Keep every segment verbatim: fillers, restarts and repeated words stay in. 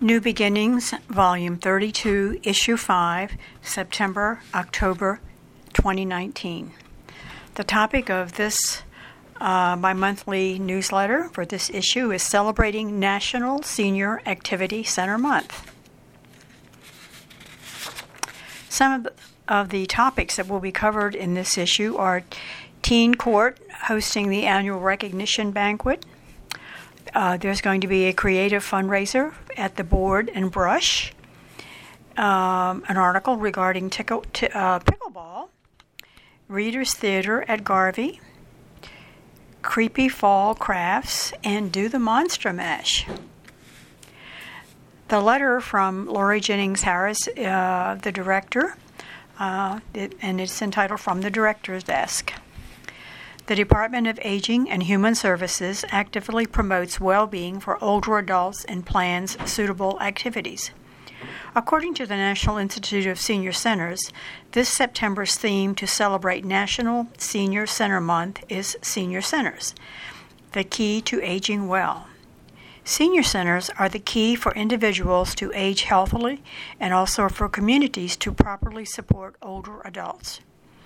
New Beginnings, Volume thirty-two, Issue five, September, October twenty nineteen. The topic of this uh, bi-monthly newsletter for this issue is celebrating National Senior Activity Center Month. Some of the, of the topics that will be covered in this issue are Teen Court hosting the annual recognition banquet. Uh, there's going to be a creative fundraiser at the Board and Brush, um, an article regarding tickle, t- uh, pickleball, Reader's Theater at Garvey, Creepy Fall Crafts, and Do the Monster Mash. The letter from Lori Jennings Harris, uh, the director, uh, it, and it's entitled From the Director's Desk. The Department of Aging and Human Services actively promotes well-being for older adults and plans suitable activities. According to the National Institute of Senior Centers, this September's theme to celebrate National Senior Center Month is Senior Centers, the key to aging well. Senior centers are the key for individuals to age healthily and also for communities to properly support older adults.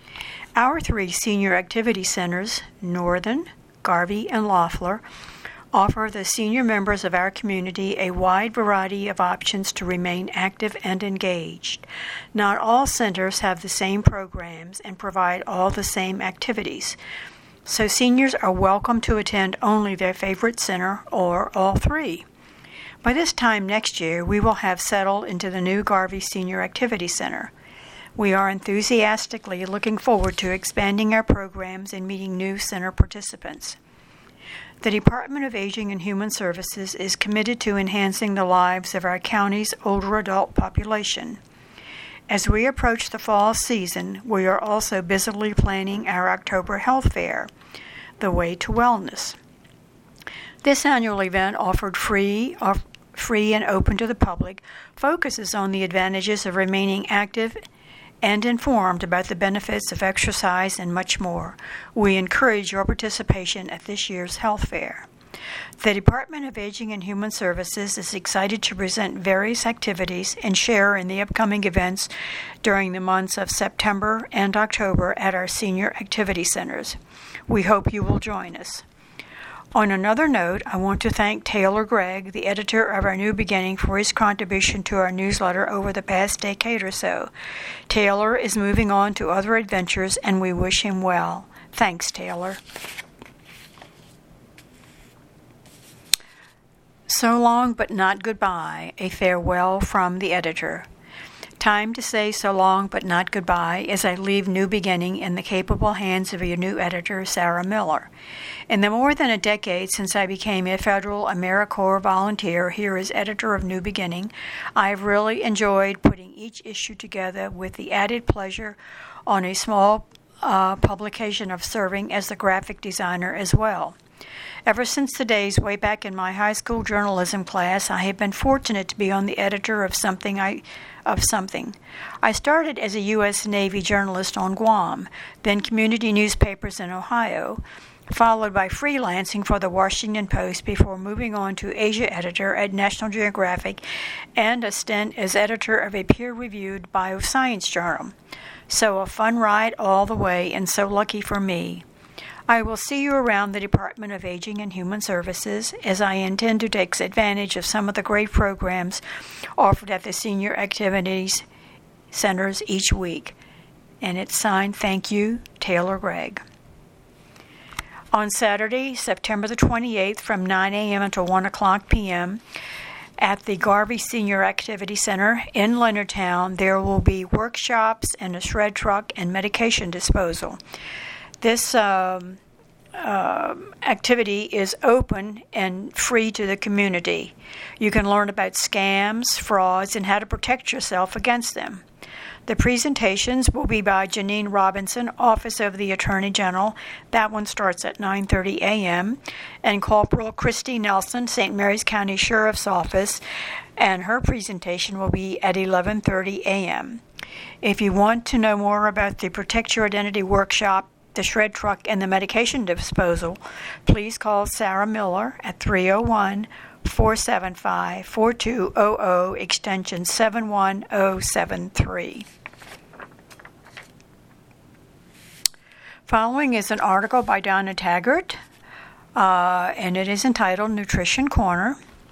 Our three senior activity centers, Northern, Garvey, and Loeffler, offer the senior members of our community a wide variety of options to remain active and engaged. Not all centers have the same programs and provide all the same activities, so seniors are welcome to attend only their favorite center or all three. By this time next year, we will have settled into the new Garvey Senior Activity Center. We are enthusiastically looking forward to expanding our programs and meeting new center participants. The Department of Aging and Human Services is committed to enhancing the lives of our county's older adult population. As we approach the fall season, we are also busily planning our October Health Fair, The Way to Wellness. This annual event, offered free, off, free and open to the public, focuses on the advantages of remaining active and informed about the benefits of exercise and much more. We encourage your participation at this year's health fair. The Department of Aging and Human Services is excited to present various activities and share in the upcoming events during the months of September and October at our senior activity centers. We hope you will join us. On another note, I want to thank Taylor Gregg, the editor of our New Beginning, for his contribution to our newsletter over the past decade or so. Taylor is moving on to other adventures, and we wish him well. Thanks, Taylor. So long, but not goodbye, a farewell from the editor. Time to say so long, but not goodbye, as I leave New Beginning in the capable hands of your new editor, Sarah Miller. In the more than a decade since I became a federal AmeriCorps volunteer here as editor of New Beginning, I have really enjoyed putting each issue together with the added pleasure on a small uh, publication of serving as the graphic designer as well. Ever since the days way back in my high school journalism class, I have been fortunate to be on the editor of something I of something. I started as a U S Navy journalist on Guam, then community newspapers in Ohio, followed by freelancing for the Washington Post before moving on to Asia editor at National Geographic and a stint as editor of a peer-reviewed bioscience journal. So a fun ride all the way, and so lucky for me. I will see you around the Department of Aging and Human Services, as I intend to take advantage of some of the great programs offered at the Senior Activities Centers each week. And it's signed, Thank You, Taylor Gregg. On Saturday, September the twenty-eighth, from nine a.m. until one o'clock p.m., at the Garvey Senior Activity Center in Leonardtown, there will be workshops and a shred truck and medication disposal. This um, uh, activity is open and free to the community. You can learn about scams, frauds, and how to protect yourself against them. The presentations will be by Janine Robinson, Office of the Attorney General. That one starts at nine thirty a.m. And Corporal Christy Nelson, Saint Mary's County Sheriff's Office, and her presentation will be at eleven thirty a.m. If you want to know more about the Protect Your Identity workshop, the shred truck, and the medication disposal, please call Sarah Miller at three oh one, four seven five, four two zero zero, extension seven one zero seven three. Following is an article by Donna Taggart, uh, and it is entitled Nutrition Corner.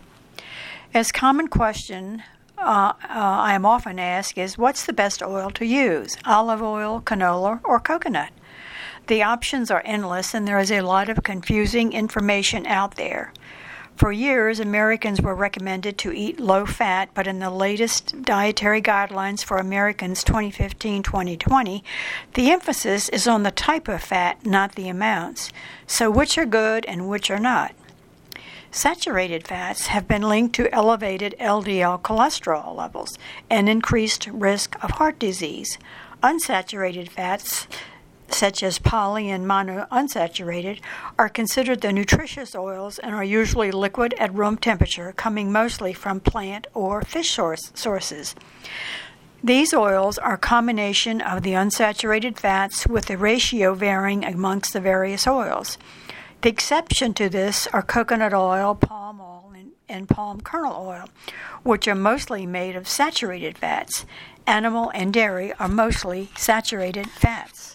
As common question uh, uh, I am often asked is, what's the best oil to use, olive oil, canola, or coconut? The options are endless, and there is a lot of confusing information out there. For years, Americans were recommended to eat low-fat, but in the latest dietary guidelines for Americans twenty fifteen to twenty twenty, the emphasis is on the type of fat, not the amounts. So which are good and which are not? Saturated fats have been linked to elevated L D L cholesterol levels and increased risk of heart disease. Unsaturated fats, such as poly and monounsaturated, are considered the nutritious oils and are usually liquid at room temperature, coming mostly from plant or fish source sources. These oils are a combination of the unsaturated fats with the ratio varying amongst the various oils. The exception to this are coconut oil, palm oil, and, and palm kernel oil, which are mostly made of saturated fats. Animal and dairy are mostly saturated fats.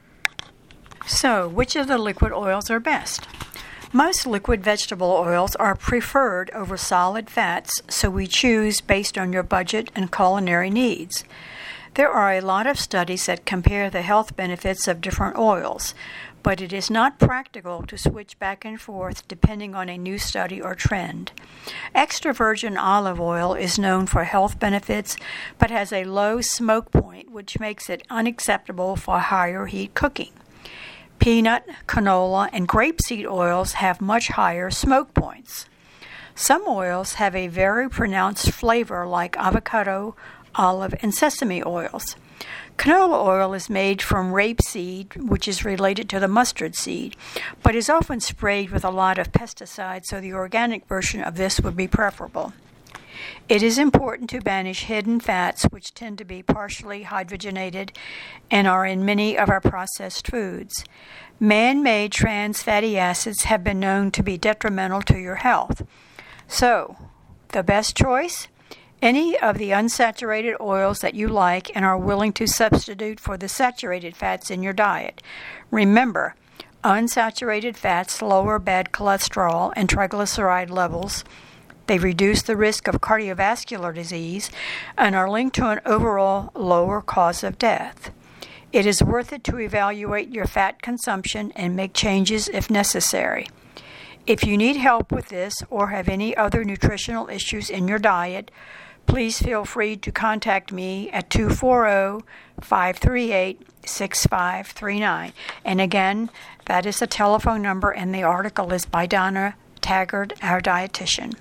So, which of the liquid oils are best? Most liquid vegetable oils are preferred over solid fats, so we choose based on your budget and culinary needs. There are a lot of studies that compare the health benefits of different oils, but it is not practical to switch back and forth depending on a new study or trend. Extra virgin olive oil is known for health benefits, but has a low smoke point, which makes it unacceptable for higher heat cooking. Peanut, canola, and grapeseed oils have much higher smoke points. Some oils have a very pronounced flavor like avocado, olive, and sesame oils. Canola oil is made from rapeseed, which is related to the mustard seed, but is often sprayed with a lot of pesticides, so the organic version of this would be preferable. It is important to banish hidden fats, which tend to be partially hydrogenated and are in many of our processed foods. Man-made trans fatty acids have been known to be detrimental to your health. So, the best choice? Any of the unsaturated oils that you like and are willing to substitute for the saturated fats in your diet. Remember, unsaturated fats lower bad cholesterol and triglyceride levels. They reduce the risk of cardiovascular disease and are linked to an overall lower cause of death. It is worth it to evaluate your fat consumption and make changes if necessary. If you need help with this or have any other nutritional issues in your diet, please feel free to contact me at two four zero, five three eight, six five three nine. And again, that is the telephone number, and the article is by Donna Taggart, our dietitian.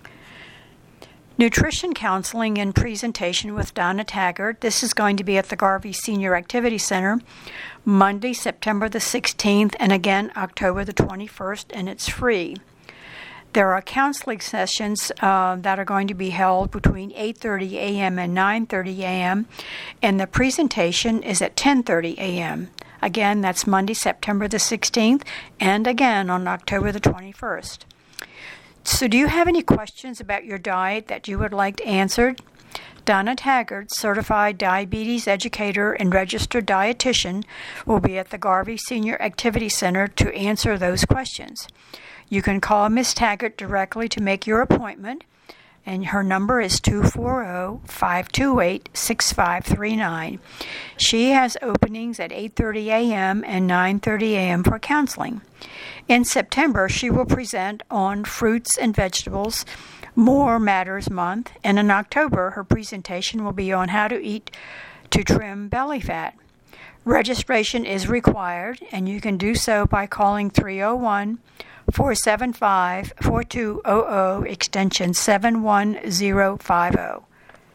Nutrition counseling and presentation with Donna Taggart. This is going to be at the Garvey Senior Activity Center, Monday, September the sixteenth, and again, October the twenty-first, and it's free. There are counseling sessions uh, that are going to be held between eight thirty a.m. and nine thirty a.m., and the presentation is at ten thirty a.m. Again, that's Monday, September the sixteenth, and again on October the twenty-first. So do you have any questions about your diet that you would like answered? Donna Taggart, certified diabetes educator and registered dietitian, will be at the Garvey Senior Activity Center to answer those questions. You can call Miz Taggart directly to make your appointment, and her number is two four zero, five two eight, six five three nine. She has openings at eight thirty a.m. and nine thirty a.m. for counseling. In September, she will present on fruits and vegetables, More Matters Month, and in October, her presentation will be on how to eat to trim belly fat. Registration is required, and you can do so by calling three oh one, four seven five, four two zero zero, extension seven one zero five zero.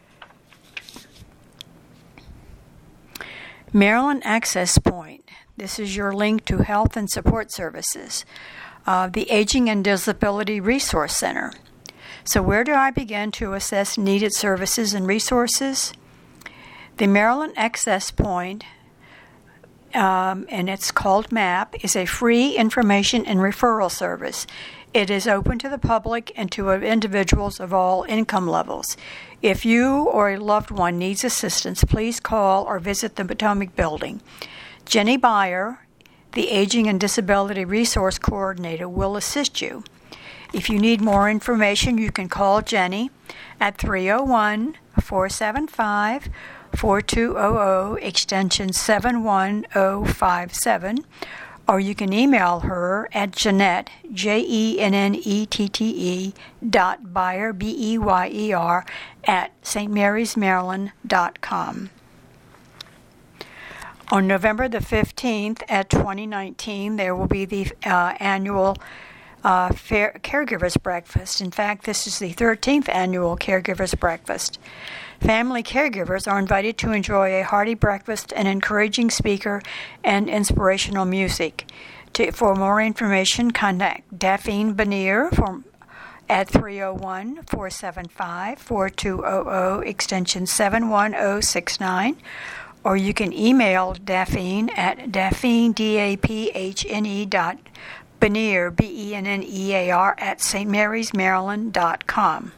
Maryland Access Point. This is your link to health and support services. Uh, the Aging and Disability Resource Center. So where do I begin to assess needed services and resources? The Maryland Access Point um, and it's called MAP, is a free information and referral service. It is open to the public and to individuals of all income levels. If you or a loved one needs assistance, please call or visit the Potomac Building. Jenny Beyer, the Aging and Disability Resource Coordinator, will assist you. If you need more information, you can call Jenny at three oh one, four seven five, four two zero zero, extension seven one zero five seven, or you can email her at Jeanette, J E N N E T T E, dot Beyer, B E Y E R, at st marys maryland dot com. On November the fifteenth at twenty nineteen, there will be the uh, annual uh, Fair Caregivers Breakfast. In fact, this is the thirteenth annual Caregivers Breakfast. Family caregivers are invited to enjoy a hearty breakfast, an encouraging speaker, and inspirational music. To, for more information, contact Daphne Benier from, at three oh one, four seven five, four two zero zero, extension seven one zero six nine, or you can email Daphne at Daphne, D A P H N E dot Benier, B E N N E A R, at st marys maryland dot com.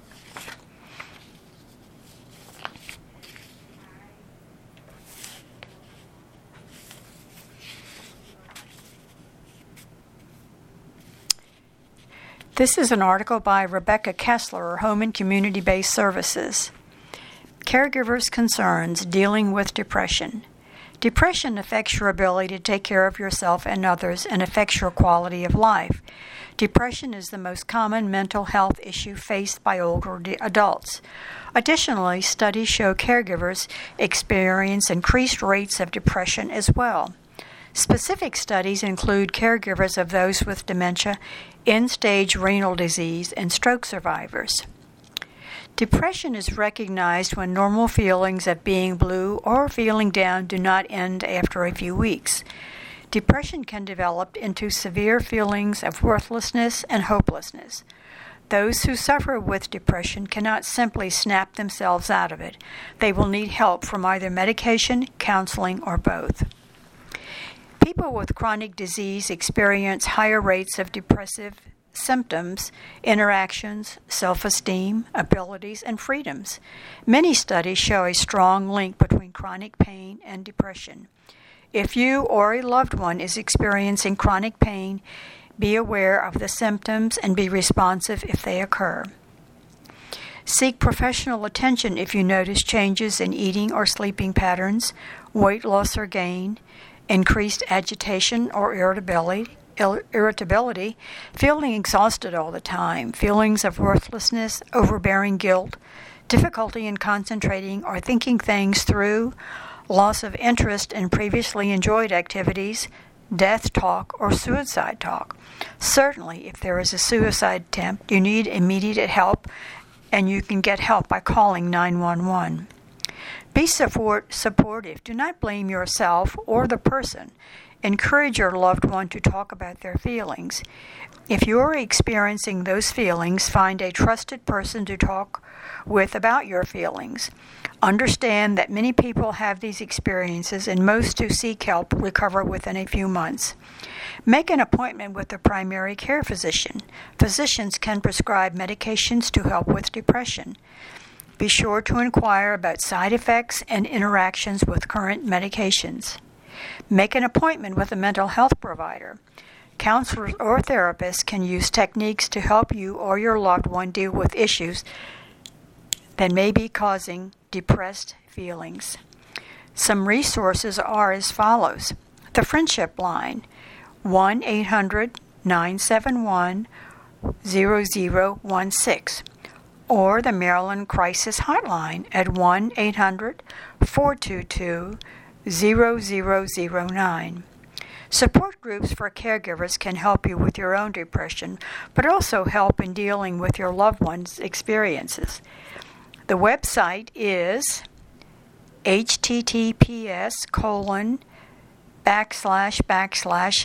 This is an article by Rebecca Kessler, Home and Community-Based Services. Caregivers' concerns dealing with depression. Depression affects your ability to take care of yourself and others and affects your quality of life. Depression is the most common mental health issue faced by older de- adults. Additionally, studies show caregivers experience increased rates of depression as well. Specific studies include caregivers of those with dementia, end-stage renal disease, and stroke survivors. Depression is recognized when normal feelings of being blue or feeling down do not end after a few weeks. Depression can develop into severe feelings of worthlessness and hopelessness. Those who suffer with depression cannot simply snap themselves out of it. They will need help from either medication, counseling, or both. People with chronic disease experience higher rates of depressive symptoms, interactions, self-esteem, abilities, and freedoms. Many studies show a strong link between chronic pain and depression. If you or a loved one is experiencing chronic pain, be aware of the symptoms and be responsive if they occur. Seek professional attention if you notice changes in eating or sleeping patterns, weight loss or gain, increased agitation or irritability, irritability, feeling exhausted all the time, feelings of worthlessness, overbearing guilt, difficulty in concentrating or thinking things through, loss of interest in previously enjoyed activities, death talk, or suicide talk. Certainly, if there is a suicide attempt, you need immediate help, and you can get help by calling nine one one. Be support, supportive. Do not blame yourself or the person. Encourage your loved one to talk about their feelings. If you are experiencing those feelings, find a trusted person to talk with about your feelings. Understand that many people have these experiences, and most who seek help recover within a few months. Make an appointment with a primary care physician. Physicians can prescribe medications to help with depression. Be sure to inquire about side effects and interactions with current medications. Make an appointment with a mental health provider. Counselors or therapists can use techniques to help you or your loved one deal with issues that may be causing depressed feelings. Some resources are as follows. The Friendship Line, one eight hundred, nine seven one, zero zero one six. Or the Maryland Crisis Hotline at one eight hundred, four two two, zero zero zero nine. Support groups for caregivers can help you with your own depression, but also help in dealing with your loved one's experiences. The website is https colon backslash backslash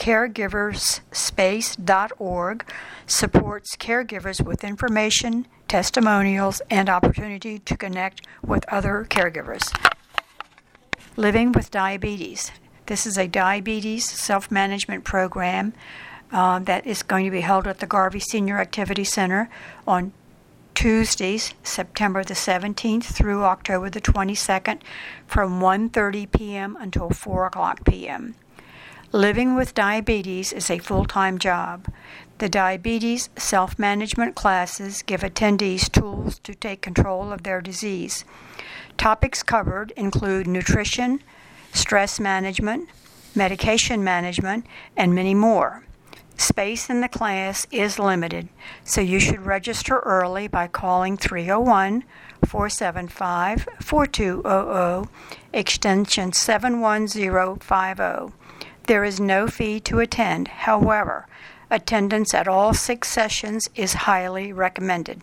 thecaregiversspace.org supports caregivers with information, testimonials, and opportunity to connect with other caregivers. Living with diabetes. This is a diabetes self-management program uh, that is going to be held at the Garvey Senior Activity Center on Tuesdays, September the seventeenth through October the twenty-second from one thirty p.m. until four o'clock p.m. Living with diabetes is a full-time job. The diabetes self-management classes give attendees tools to take control of their disease. Topics covered include nutrition, stress management, medication management, and many more. Space in the class is limited, so you should register early by calling three oh one, four seven five, four two zero zero, extension seven one zero five zero. There is no fee to attend. However, attendance at all six sessions is highly recommended.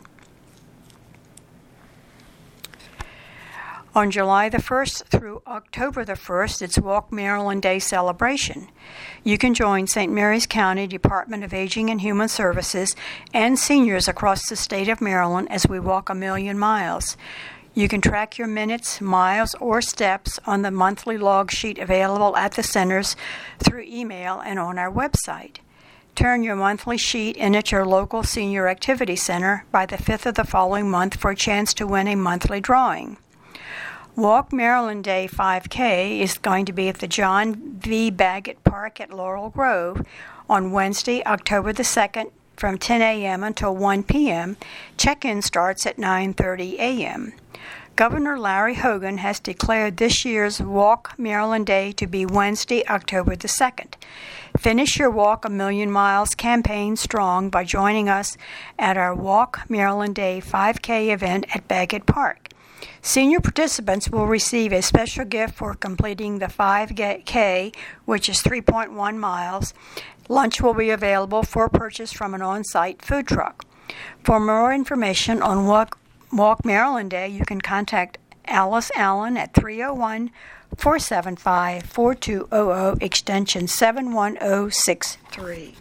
On July the first through October the first, it's Walk Maryland Day celebration. You can join Saint Mary's County Department of Aging and Human Services and seniors across the state of Maryland as we walk a million miles. You can track your minutes, miles, or steps on the monthly log sheet available at the centers through email and on our website. Turn your monthly sheet in at your local senior activity center by the fifth of the following month for a chance to win a monthly drawing. Walk Maryland Day five K is going to be at the John V. Baggett Park at Laurel Grove on Wednesday, October the second from ten a.m. until one p.m. Check-in starts at nine thirty a.m. Governor Larry Hogan has declared this year's Walk Maryland Day to be Wednesday, October the second. Finish your Walk a Million Miles campaign strong by joining us at our Walk Maryland Day five K event at Baggett Park. Senior participants will receive a special gift for completing the five K, which is three point one miles. Lunch will be available for purchase from an on-site food truck. For more information on Walk, Walk Maryland Day, you can contact Alice Allen at three oh one, four seven five, four two zero zero, extension seven one zero six three.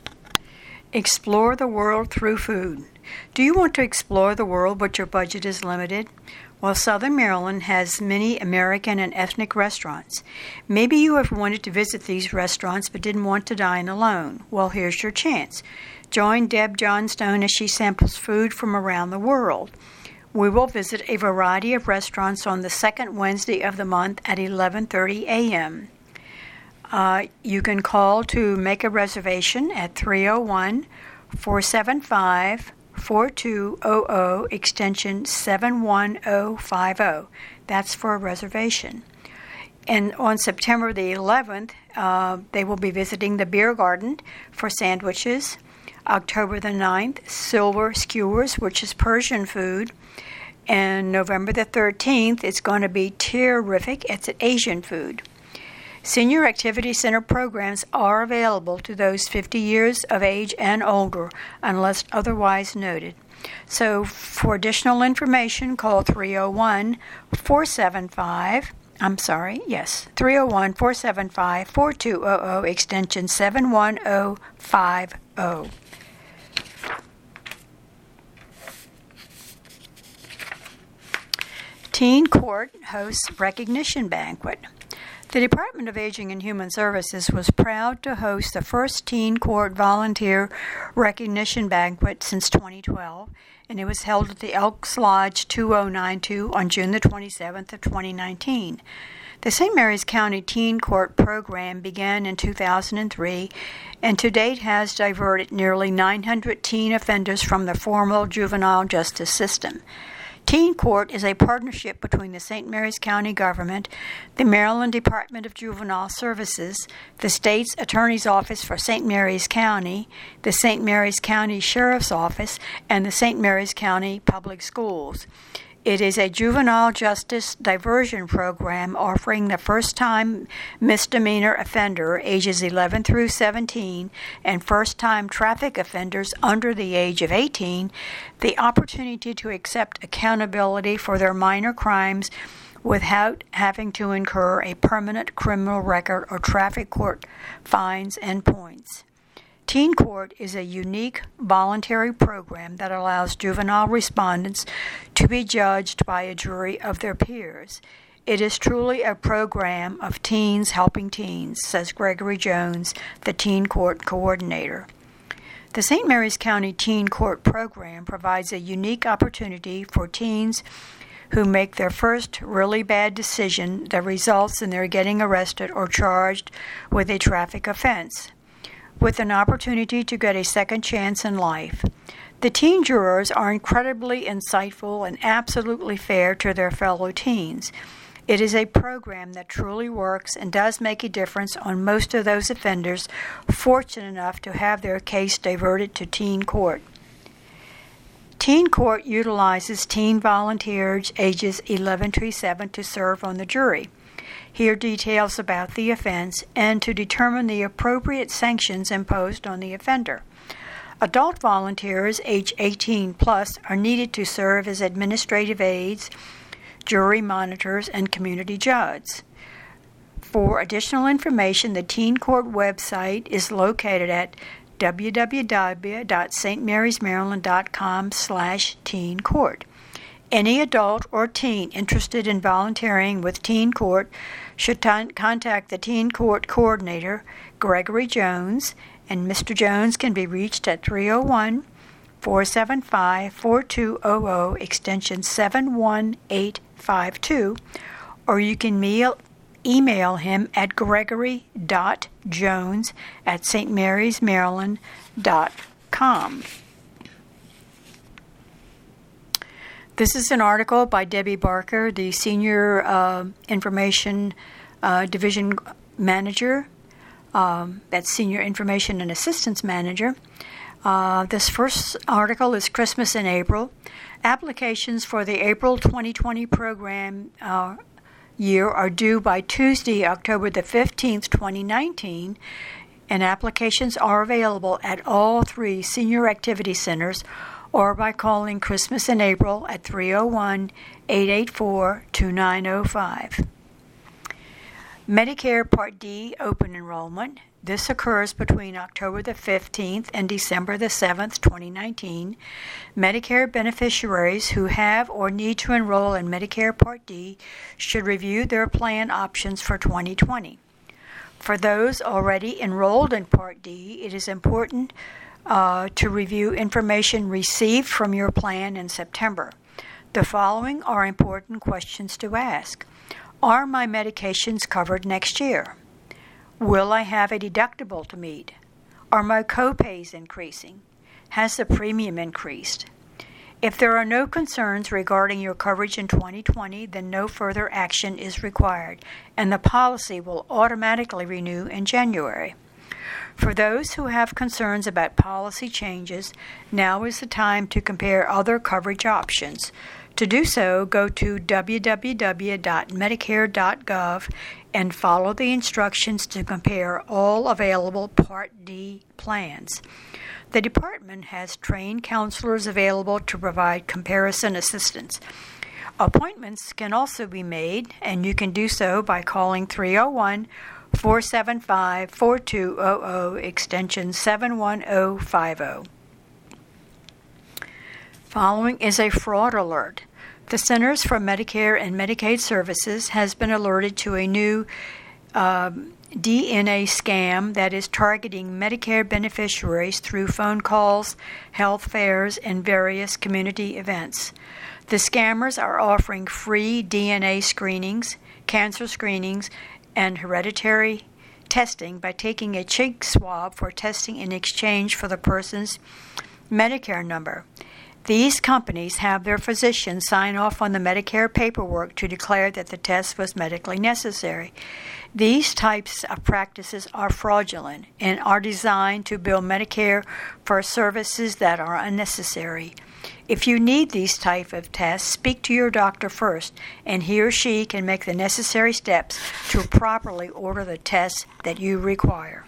Explore the world through food. Do you want to explore the world but your budget is limited? Well, Southern Maryland has many American and ethnic restaurants. Maybe you have wanted to visit these restaurants but didn't want to dine alone. Well, here's your chance. Join Deb Johnstone as she samples food from around the world. We will visit a variety of restaurants on the second Wednesday of the month at eleven thirty a.m. Uh, you can call to make a reservation at three oh one, four seven five, four two zero zero, extension seven one zero five zero. That's for a reservation. And on September the eleventh, uh, they will be visiting the Beer Garden for sandwiches. October the ninth, Silver Skewers, which is Persian food. And November the thirteenth, it's going to be Terrific. It's Asian food. Senior Activity Center programs are available to those fifty years of age and older, unless otherwise noted. So for additional information, call three oh one, four seven five, I'm sorry, yes, three oh one, four seven five, four two zero zero, extension seven one zero five zero. Teen Court hosts Recognition Banquet. The Department of Aging and Human Services was proud to host the first Teen Court Volunteer Recognition Banquet since twenty twelve, and it was held at the Elks Lodge two oh nine two on June the twenty-seventh of twenty nineteen. The Saint Mary's County Teen Court program began in two thousand three and to date has diverted nearly nine hundred teen offenders from the formal juvenile justice system. Teen Court is a partnership between the Saint Mary's County government, the Maryland Department of Juvenile Services, the state's Attorney's Office for Saint Mary's County, the Saint Mary's County Sheriff's Office, and the Saint Mary's County Public Schools. It is a juvenile justice diversion program offering the first-time misdemeanor offender ages eleven through seventeen and first-time traffic offenders under the age of eighteen the opportunity to accept accountability for their minor crimes without having to incur a permanent criminal record or traffic court fines and points. Teen Court is a unique voluntary program that allows juvenile respondents to be judged by a jury of their peers. It is truly a program of teens helping teens, says Gregory Jones, the Teen Court Coordinator. The Saint Mary's County Teen Court Program provides a unique opportunity for teens who make their first really bad decision that results in their getting arrested or charged with a traffic offense, with an opportunity to get a second chance in life. The teen jurors are incredibly insightful and absolutely fair to their fellow teens. It is a program that truly works and does make a difference on most of those offenders fortunate enough to have their case diverted to teen court. Teen Court utilizes teen volunteers ages eleven to seven to serve on the jury, hear details about the offense, and to determine the appropriate sanctions imposed on the offender. Adult volunteers age eighteen plus are needed to serve as administrative aides, jury monitors, and community judges. For additional information, the Teen Court website is located at w w w dot s t marys maryland dot com slash teen court. Any adult or teen interested in volunteering with Teen Court should t- contact the Teen Court Coordinator, Gregory Jones, and Mister Jones can be reached at three oh one, four seven five, four two zero zero, extension seven one eight five two, or you can mail, email him at gregory dot jones at s t marys maryland dot com. This is an article by Debbie Barker, the Senior uh, Information uh, Division Manager. Um, that's Senior Information and Assistance Manager. Uh, this first article is Christmas in April. Applications for the April twenty twenty program uh, year are due by Tuesday, October the fifteenth, twenty nineteen, and applications are available at all three senior activity centers or by calling Christmas in April at three oh one, eight eight four, two nine oh five. Medicare Part D open enrollment. This occurs between October the fifteenth and December the seventh, twenty nineteen. Medicare beneficiaries who have or need to enroll in Medicare Part D should review their plan options for twenty twenty. For those already enrolled in Part D, it is important uh, to review information received from your plan in September. The following are important questions to ask. Are my medications covered next year? Will I have a deductible to meet? Are my copays increasing? Has the premium increased? If there are no concerns regarding your coverage in twenty twenty, then no further action is required, and the policy will automatically renew in January. For those who have concerns about policy changes, now is the time to compare other coverage options. To do so, go to w w w dot medicare dot gov and follow the instructions to compare all available Part D plans. The department has trained counselors available to provide comparison assistance. Appointments can also be made, and you can do so by calling three oh one, four seven five, four two zero zero, extension seven one zero five zero. Following is a fraud alert. The Centers for Medicare and Medicaid Services has been alerted to a new uh, D N A scam that is targeting Medicare beneficiaries through phone calls, health fairs, and various community events. The scammers are offering free D N A screenings, cancer screenings, and hereditary testing by taking a cheek swab for testing in exchange for the person's Medicare number. These companies have their physicians sign off on the Medicare paperwork to declare that the test was medically necessary. These types of practices are fraudulent and are designed to bill Medicare for services that are unnecessary. If you need these type of tests, speak to your doctor first, and he or she can make the necessary steps to properly order the tests that you require.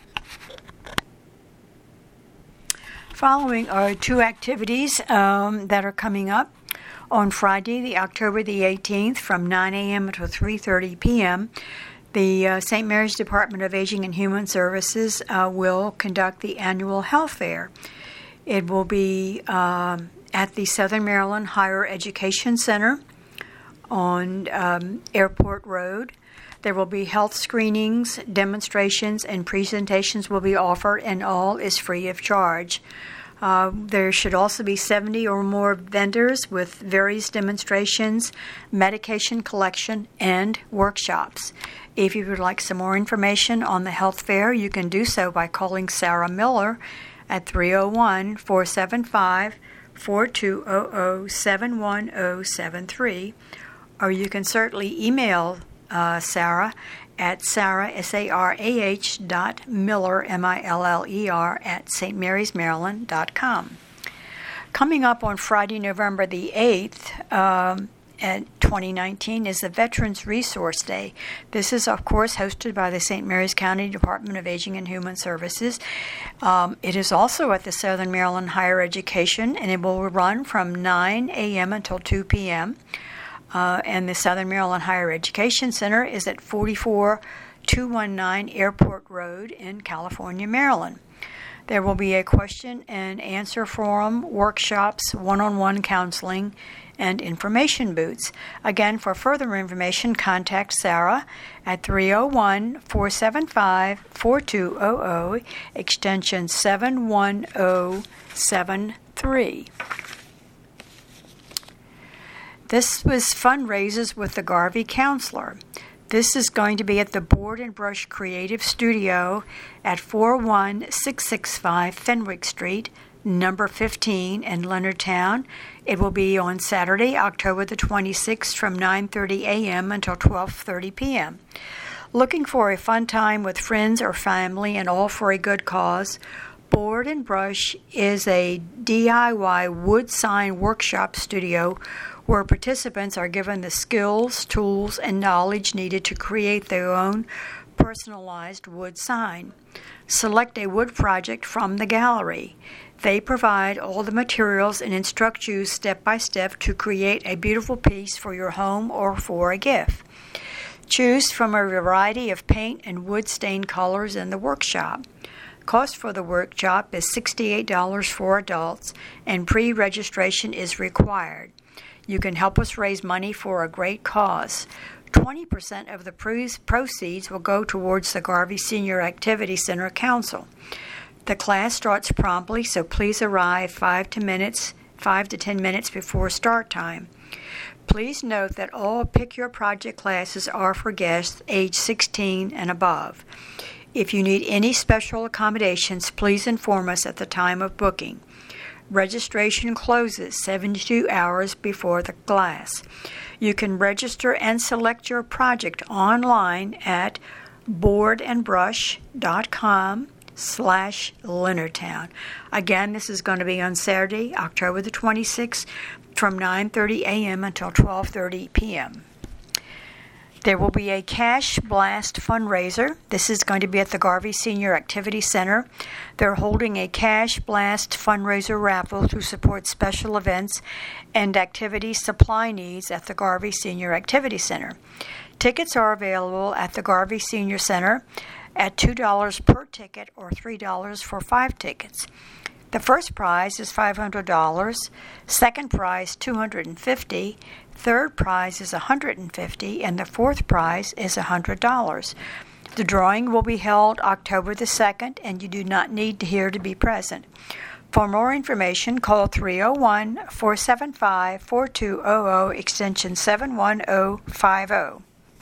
Following are two activities um, that are coming up. On Friday, the October the eighteenth, from nine a.m. to three thirty p.m., the uh, Saint Mary's Department of Aging and Human Services uh, will conduct the annual health fair. It will be um, at the Southern Maryland Higher Education Center on um, Airport Road. There will be health screenings, demonstrations, and presentations will be offered, and all is free of charge. Uh, there should also be seventy or more vendors with various demonstrations, medication collection, and workshops. If you would like some more information on the health fair, you can do so by calling Sarah Miller at three oh one, four seven five, four two zero zero, seven one zero seven three, or you can certainly email uh, Sarah at Sarah, S A R A H dot Miller, M I L L E R, at S T Marys Maryland dot com. Coming up on Friday, November the eighth, um, at twenty nineteen is the Veterans Resource Day. This is, of course, hosted by the Saint Mary's County Department of Aging and Human Services. Um, it is also at the Southern Maryland Higher Education, and it will run from nine a.m. until two p.m., Uh, and the Southern Maryland Higher Education Center is at forty-four two nineteen Airport Road in California, Maryland. There will be a question and answer forum, workshops, one-on-one counseling, and information booths. Again, for further information, contact Sarah at three oh one, four seven five, four two zero zero, extension seven one zero seven three. This was fundraisers with the Garvey Counselor. This is going to be at the Board and Brush Creative Studio at four one six six five Fenwick Street, number fifteen in Leonardtown. It will be on Saturday, October the twenty-sixth from nine thirty a.m. until twelve thirty p.m. Looking for a fun time with friends or family and all for a good cause? Board and Brush is a D I Y wood sign workshop studio where participants are given the skills, tools, and knowledge needed to create their own personalized wood sign. Select a wood project from the gallery. They provide all the materials and instruct you step by step to create a beautiful piece for your home or for a gift. Choose from a variety of paint and wood stain colors in the workshop. Cost for the workshop is sixty-eight dollars for adults, and pre-registration is required. You can help us raise money for a great cause. twenty percent of the proceeds will go towards the Garvey Senior Activity Center Council. The class starts promptly, so please arrive five to minutes, five to ten minutes before start time. Please note that all Pick Your Project classes are for guests age sixteen and above. If you need any special accommodations, please inform us at the time of booking. Registration closes seventy-two hours before the class. You can register and select your project online at boardandbrush.com slash Leonardtown. Again, this is going to be on Saturday, October the twenty-sixth, from nine thirty a.m. until twelve thirty p.m. There will be a Cash Blast fundraiser. This is going to be at the Garvey Senior Activity Center. They're holding a Cash Blast fundraiser raffle to support special events and activity supply needs at the Garvey Senior Activity Center. Tickets are available at the Garvey Senior Center at two dollars per ticket or three dollars for five tickets. The first prize is five hundred dollars, second prize two hundred fifty dollars, third prize is one hundred fifty dollars, and the fourth prize is one hundred dollars. The drawing will be held October the second, and you do not need to here to be present. For more information, call three oh one, four seven five, four two zero zero, extension seven one zero five zero.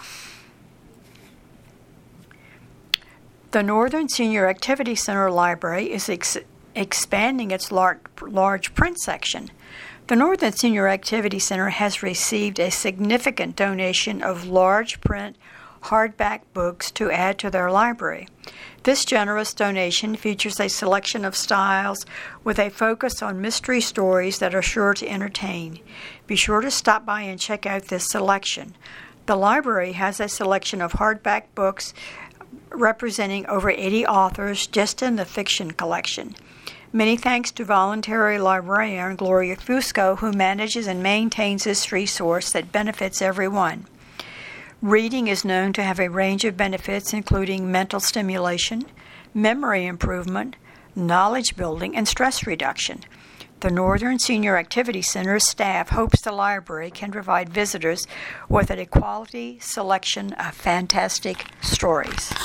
The Northern Senior Activity Center Library is ex- expanding its lar- large print section. The Northern Senior Activity Center has received a significant donation of large print hardback books to add to their library. This generous donation features a selection of styles with a focus on mystery stories that are sure to entertain. Be sure to stop by and check out this selection. The library has a selection of hardback books representing over eighty authors just in the fiction collection. Many thanks to voluntary librarian Gloria Fusco, who manages and maintains this resource that benefits everyone. Reading is known to have a range of benefits, including mental stimulation, memory improvement, knowledge building, and stress reduction. The Northern Senior Activity Center's staff hopes the library can provide visitors with a quality selection of fantastic stories.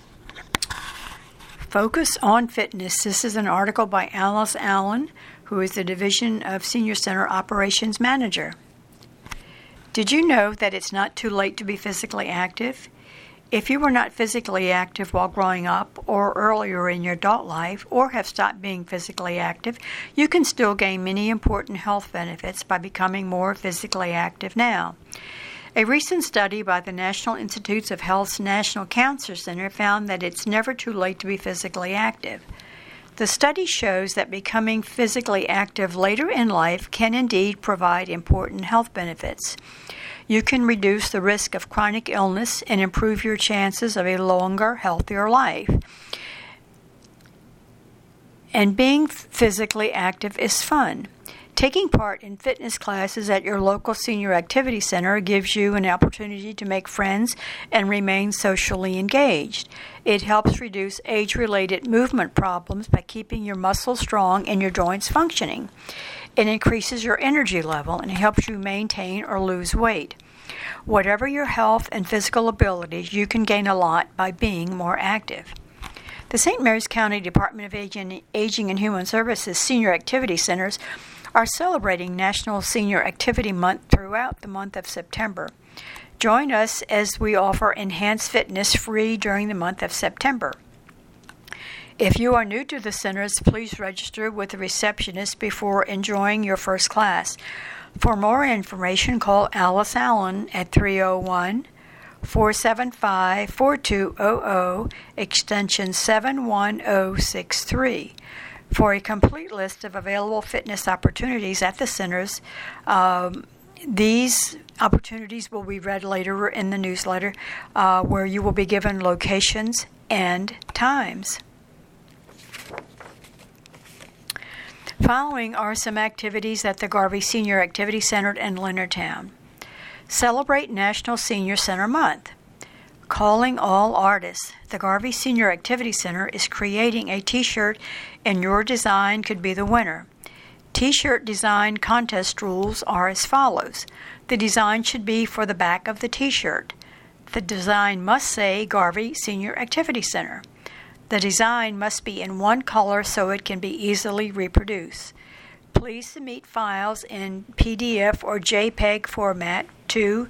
Focus on Fitness. This is an article by Alice Allen, who is the Division of Senior Center Operations Manager. Did you know that it's not too late to be physically active? If you were not physically active while growing up or earlier in your adult life or have stopped being physically active, you can still gain many important health benefits by becoming more physically active now. A recent study by the National Institutes of Health's National Cancer Center found that it's never too late to be physically active. The study shows that becoming physically active later in life can indeed provide important health benefits. You can reduce the risk of chronic illness and improve your chances of a longer, healthier life. And being physically active is fun. Taking part in fitness classes at your local senior activity center gives you an opportunity to make friends and remain socially engaged. It helps reduce age-related movement problems by keeping your muscles strong and your joints functioning. It increases your energy level and helps you maintain or lose weight. Whatever your health and physical abilities, you can gain a lot by being more active. The Saint Mary's County Department of Aging, Aging and Human Services Senior Activity Centers are celebrating National Senior Activity Month throughout the month of September. Join us as we offer enhanced fitness free during the month of September. If you are new to the centers, please register with the receptionist before enjoying your first class. For more information, call Alice Allen at three oh one, four seven five, four two zero zero, extension seven one zero six three. For a complete list of available fitness opportunities at the centers, um, these opportunities will be read later in the newsletter, uh, where you will be given locations and times. Following are some activities at the Garvey Senior Activity Center in Leonardtown. Celebrate National Senior Center Month. Calling all artists. The Garvey Senior Activity Center is creating a t-shirt and your design could be the winner. T-shirt design contest rules are as follows. The design should be for the back of the t-shirt. The design must say Garvey Senior Activity Center. The design must be in one color so it can be easily reproduced. Please submit files in P D F or JPEG format to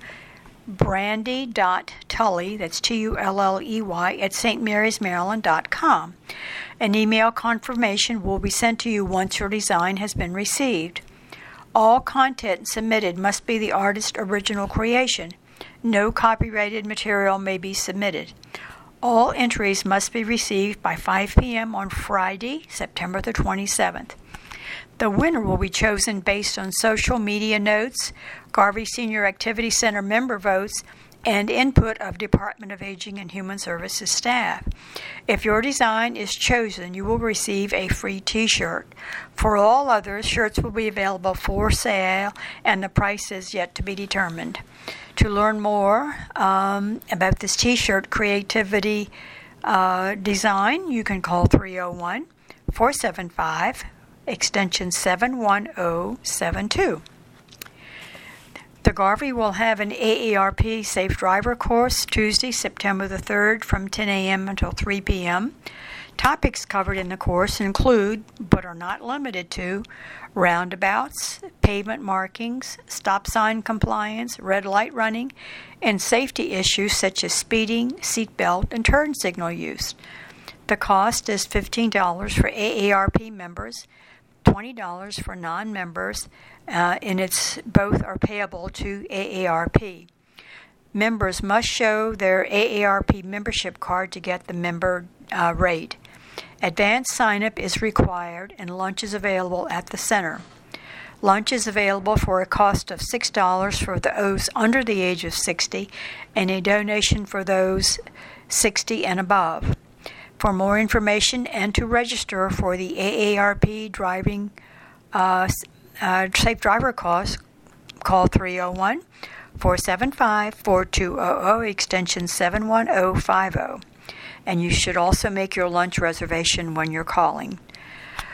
brandy.tully, that's T U L L E Y, at s t marys maryland dot com. An email confirmation will be sent to you once your design has been received. All content submitted must be the artist's original creation. No copyrighted material may be submitted. All entries must be received by five p.m. on Friday, September the twenty-seventh. The winner will be chosen based on social media notes, Garvey Senior Activity Center member votes, and input of Department of Aging and Human Services staff. If your design is chosen, you will receive a free t-shirt. For all others, shirts will be available for sale, and the price is yet to be determined. To learn more um, about this t-shirt creativity uh, design, you can call three oh one, four seven five, extension seven one zero seven two. The Garvey will have an A A R P Safe Driver course Tuesday, September the third from ten a.m. until three p.m. Topics covered in the course include, but are not limited to, roundabouts, pavement markings, stop sign compliance, red light running, and safety issues such as speeding, seatbelt, and turn signal use. The cost is fifteen dollars for A A R P members, twenty dollars for non-members, uh, and it's both are payable to A A R P. Members must show their A A R P membership card to get the member uh, rate. Advanced sign-up is required, and lunch is available at the center. Lunch is available for a cost of six dollars for those under the age of sixty, and a donation for those sixty and above. For more information and to register for the A A R P driving uh, uh, safe driver course, call three oh one, four seven five, four two zero zero, extension seven one zero five zero. And you should also make your lunch reservation when you're calling.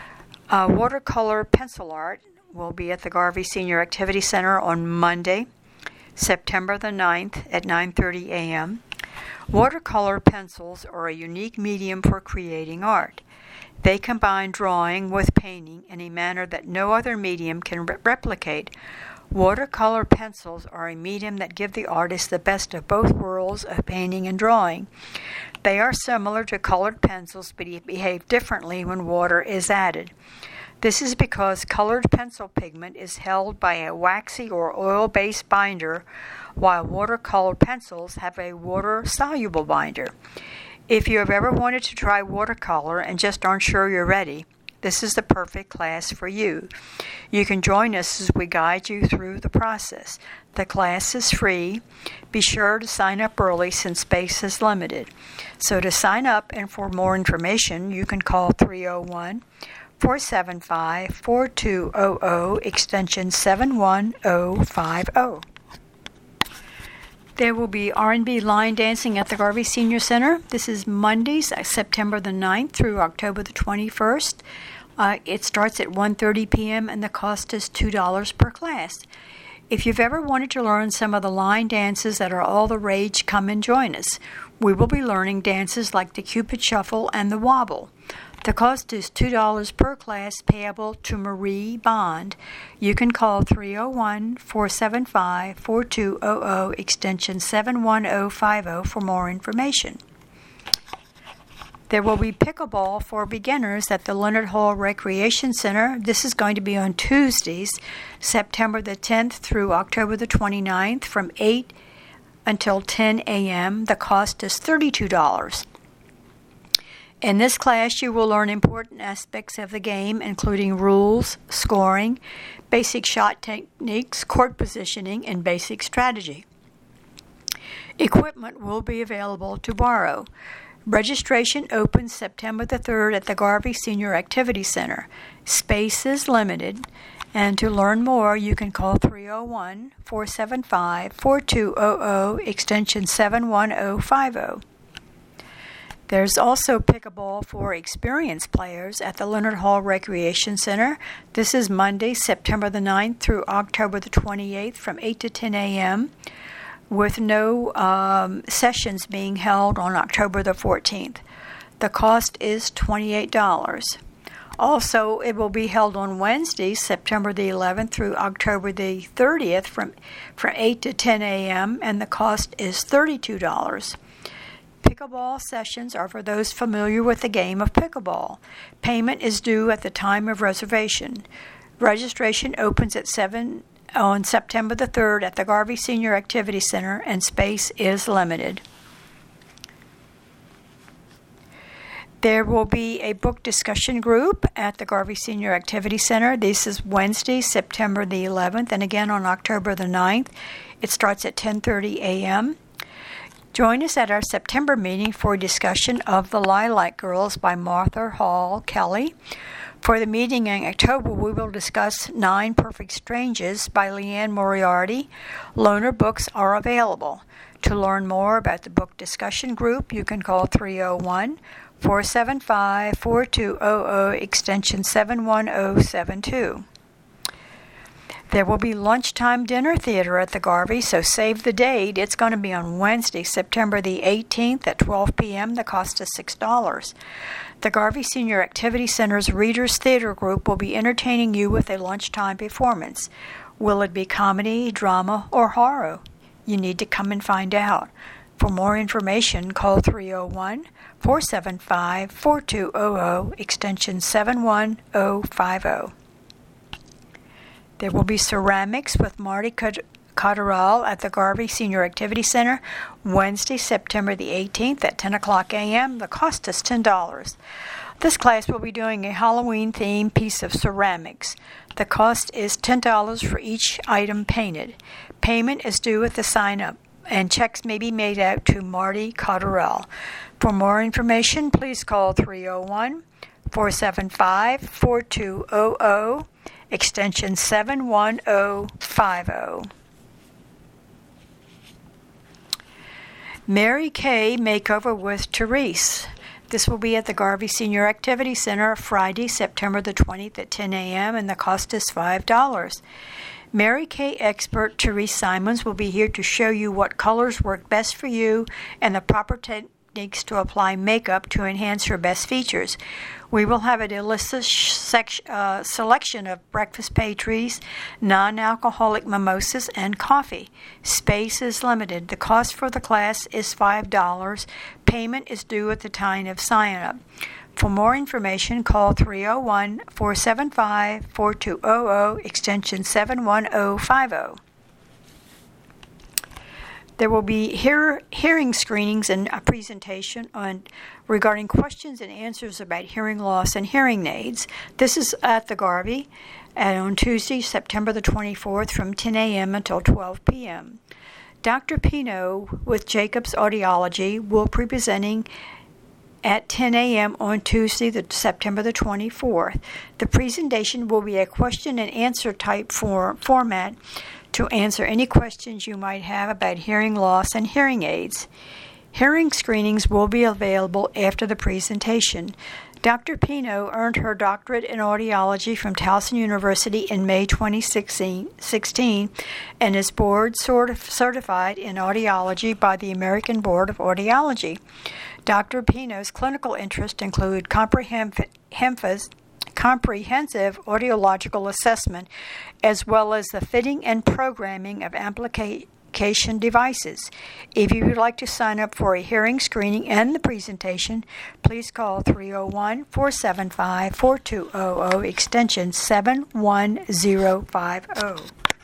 Uh, watercolor pencil art will be at the Garvey Senior Activity Center on Monday, September the ninth at nine thirty a.m. Watercolor pencils are a unique medium for creating art. They combine drawing with painting in a manner that no other medium can re- replicate. Watercolor pencils are a medium that give the artist the best of both worlds of painting and drawing. They are similar to colored pencils, but behave differently when water is added. This is because colored pencil pigment is held by a waxy or oil-based binder, while watercolor pencils have a water-soluble binder. If you have ever wanted to try watercolor and just aren't sure you're ready, this is the perfect class for you. You can join us as we guide you through the process. The class is free. Be sure to sign up early since space is limited. So to sign up and for more information, you can call three oh one, four seven five, four two zero zero, extension seven one zero five zero. There will be R and B line dancing at the Garvey Senior Center. This is Monday, September the ninth through October the twenty-first. Uh, it starts at one thirty p.m. and the cost is two dollars per class. If you've ever wanted to learn some of the line dances that are all the rage, come and join us. We will be learning dances like the Cupid Shuffle and the Wobble. The cost is two dollars per class, payable to Marie Bond. You can call three oh one, four seven five, four two zero zero, extension seven one zero five zero for more information. There will be pickleball for beginners at the Leonard Hall Recreation Center. This is going to be on Tuesdays, September the tenth through October the twenty-ninth from eight until ten a.m. The cost is thirty-two dollars. In this class, you will learn important aspects of the game, including rules, scoring, basic shot techniques, court positioning, and basic strategy. Equipment will be available to borrow. Registration opens September the third at the Garvey Senior Activity Center. Space is limited, and to learn more, you can call three oh one, four seven five, four two zero zero, extension seven one zero five zero. There's also pickleball for experienced players at the Leonard Hall Recreation Center. This is Monday, September the ninth through October the twenty-eighth from eight to ten a.m. with no um, sessions being held on October the fourteenth. The cost is twenty-eight dollars. Also, it will be held on Wednesday, September the eleventh through October the thirtieth from, from eight to ten a.m. and the cost is thirty-two dollars. Pickleball sessions are for those familiar with the game of pickleball. Payment is due at the time of reservation. Registration opens at seven on September the third at the Garvey Senior Activity Center, and space is limited. There will be a book discussion group at the Garvey Senior Activity Center. This is Wednesday, September the eleventh, and again on October the ninth. It starts at ten thirty a.m. Join us at our September meeting for a discussion of The Lilac Girls by Martha Hall Kelly. For the meeting in October, we will discuss Nine Perfect Strangers by Leanne Moriarty. Loaner books are available. To learn more about the book discussion group, you can call three oh one, four seven five, four two zero zero, extension seven one zero seven two. There will be lunchtime dinner theater at the Garvey, so save the date. It's going to be on Wednesday, September the eighteenth at twelve p.m. The cost is six dollars. The Garvey Senior Activity Center's Readers Theater Group will be entertaining you with a lunchtime performance. Will it be comedy, drama, or horror? You need to come and find out. For more information, call three oh one, four seven five, four two zero zero, extension seven one zero five zero. There will be ceramics with Marty Cotterell at the Garvey Senior Activity Center Wednesday, September the eighteenth at ten o'clock a.m. The cost is ten dollars. This class will be doing a Halloween-themed piece of ceramics. The cost is ten dollars for each item painted. Payment is due at the sign-up, and checks may be made out to Marty Cotterell. For more information, please call three oh one, four seven five, four two zero zero, extension seven one zero five zero. Mary Kay Makeover with Therese. This will be at the Garvey Senior Activity Center Friday, September the twentieth at ten a.m., and the cost is five dollars. Mary Kay expert Therese Simons will be here to show you what colors work best for you and the proper techniques to apply makeup to enhance your best features. We will have a delicious sec- uh, selection of breakfast pastries, non-alcoholic mimosas, and coffee. Space is limited. The cost for the class is five dollars. Payment is due at the time of sign-up. For more information, call three oh one, four seven five, four two zero zero, extension seven one zero five zero. There will be hear, hearing screenings and a presentation on regarding questions and answers about hearing loss and hearing aids. This is at the Garvey and on Tuesday, September the twenty-fourth from ten a.m. until twelve p.m. Doctor Pino with Jacobs Audiology will be presenting at ten a.m. on Tuesday, the September the twenty-fourth. The presentation will be a question and answer type for, format to answer any questions you might have about hearing loss and hearing aids. Hearing screenings will be available after the presentation. Doctor Pino earned her doctorate in audiology from Towson University in May twenty sixteen and is board certified in audiology by the American Board of Audiology. Doctor Pino's clinical interests include comprehensive comprehensive audiological assessment, as well as the fitting and programming of application devices. If you would like to sign up for a hearing screening and the presentation, please call three oh one, four seven five, four two zero zero, extension seven one zero five zero.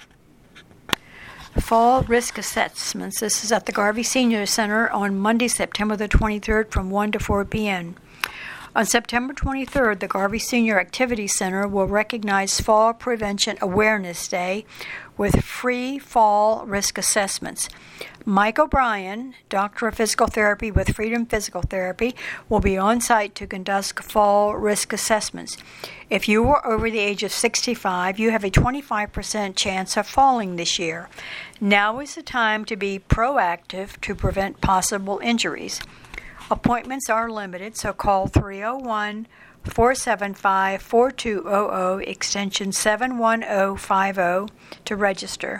Fall risk assessments. This is at the Garvey Senior Center on Monday, September the twenty-third from one to four p.m. On September twenty-third, the Garvey Senior Activity Center will recognize Fall Prevention Awareness Day with free fall risk assessments. Mike O'Brien, Doctor of Physical Therapy with Freedom Physical Therapy, will be on site to conduct fall risk assessments. If you are over the age of sixty-five, you have a twenty-five percent chance of falling this year. Now is the time to be proactive to prevent possible injuries. Appointments are limited, so call three oh one, four seven five, four two zero zero, extension seven one zero five zero to register.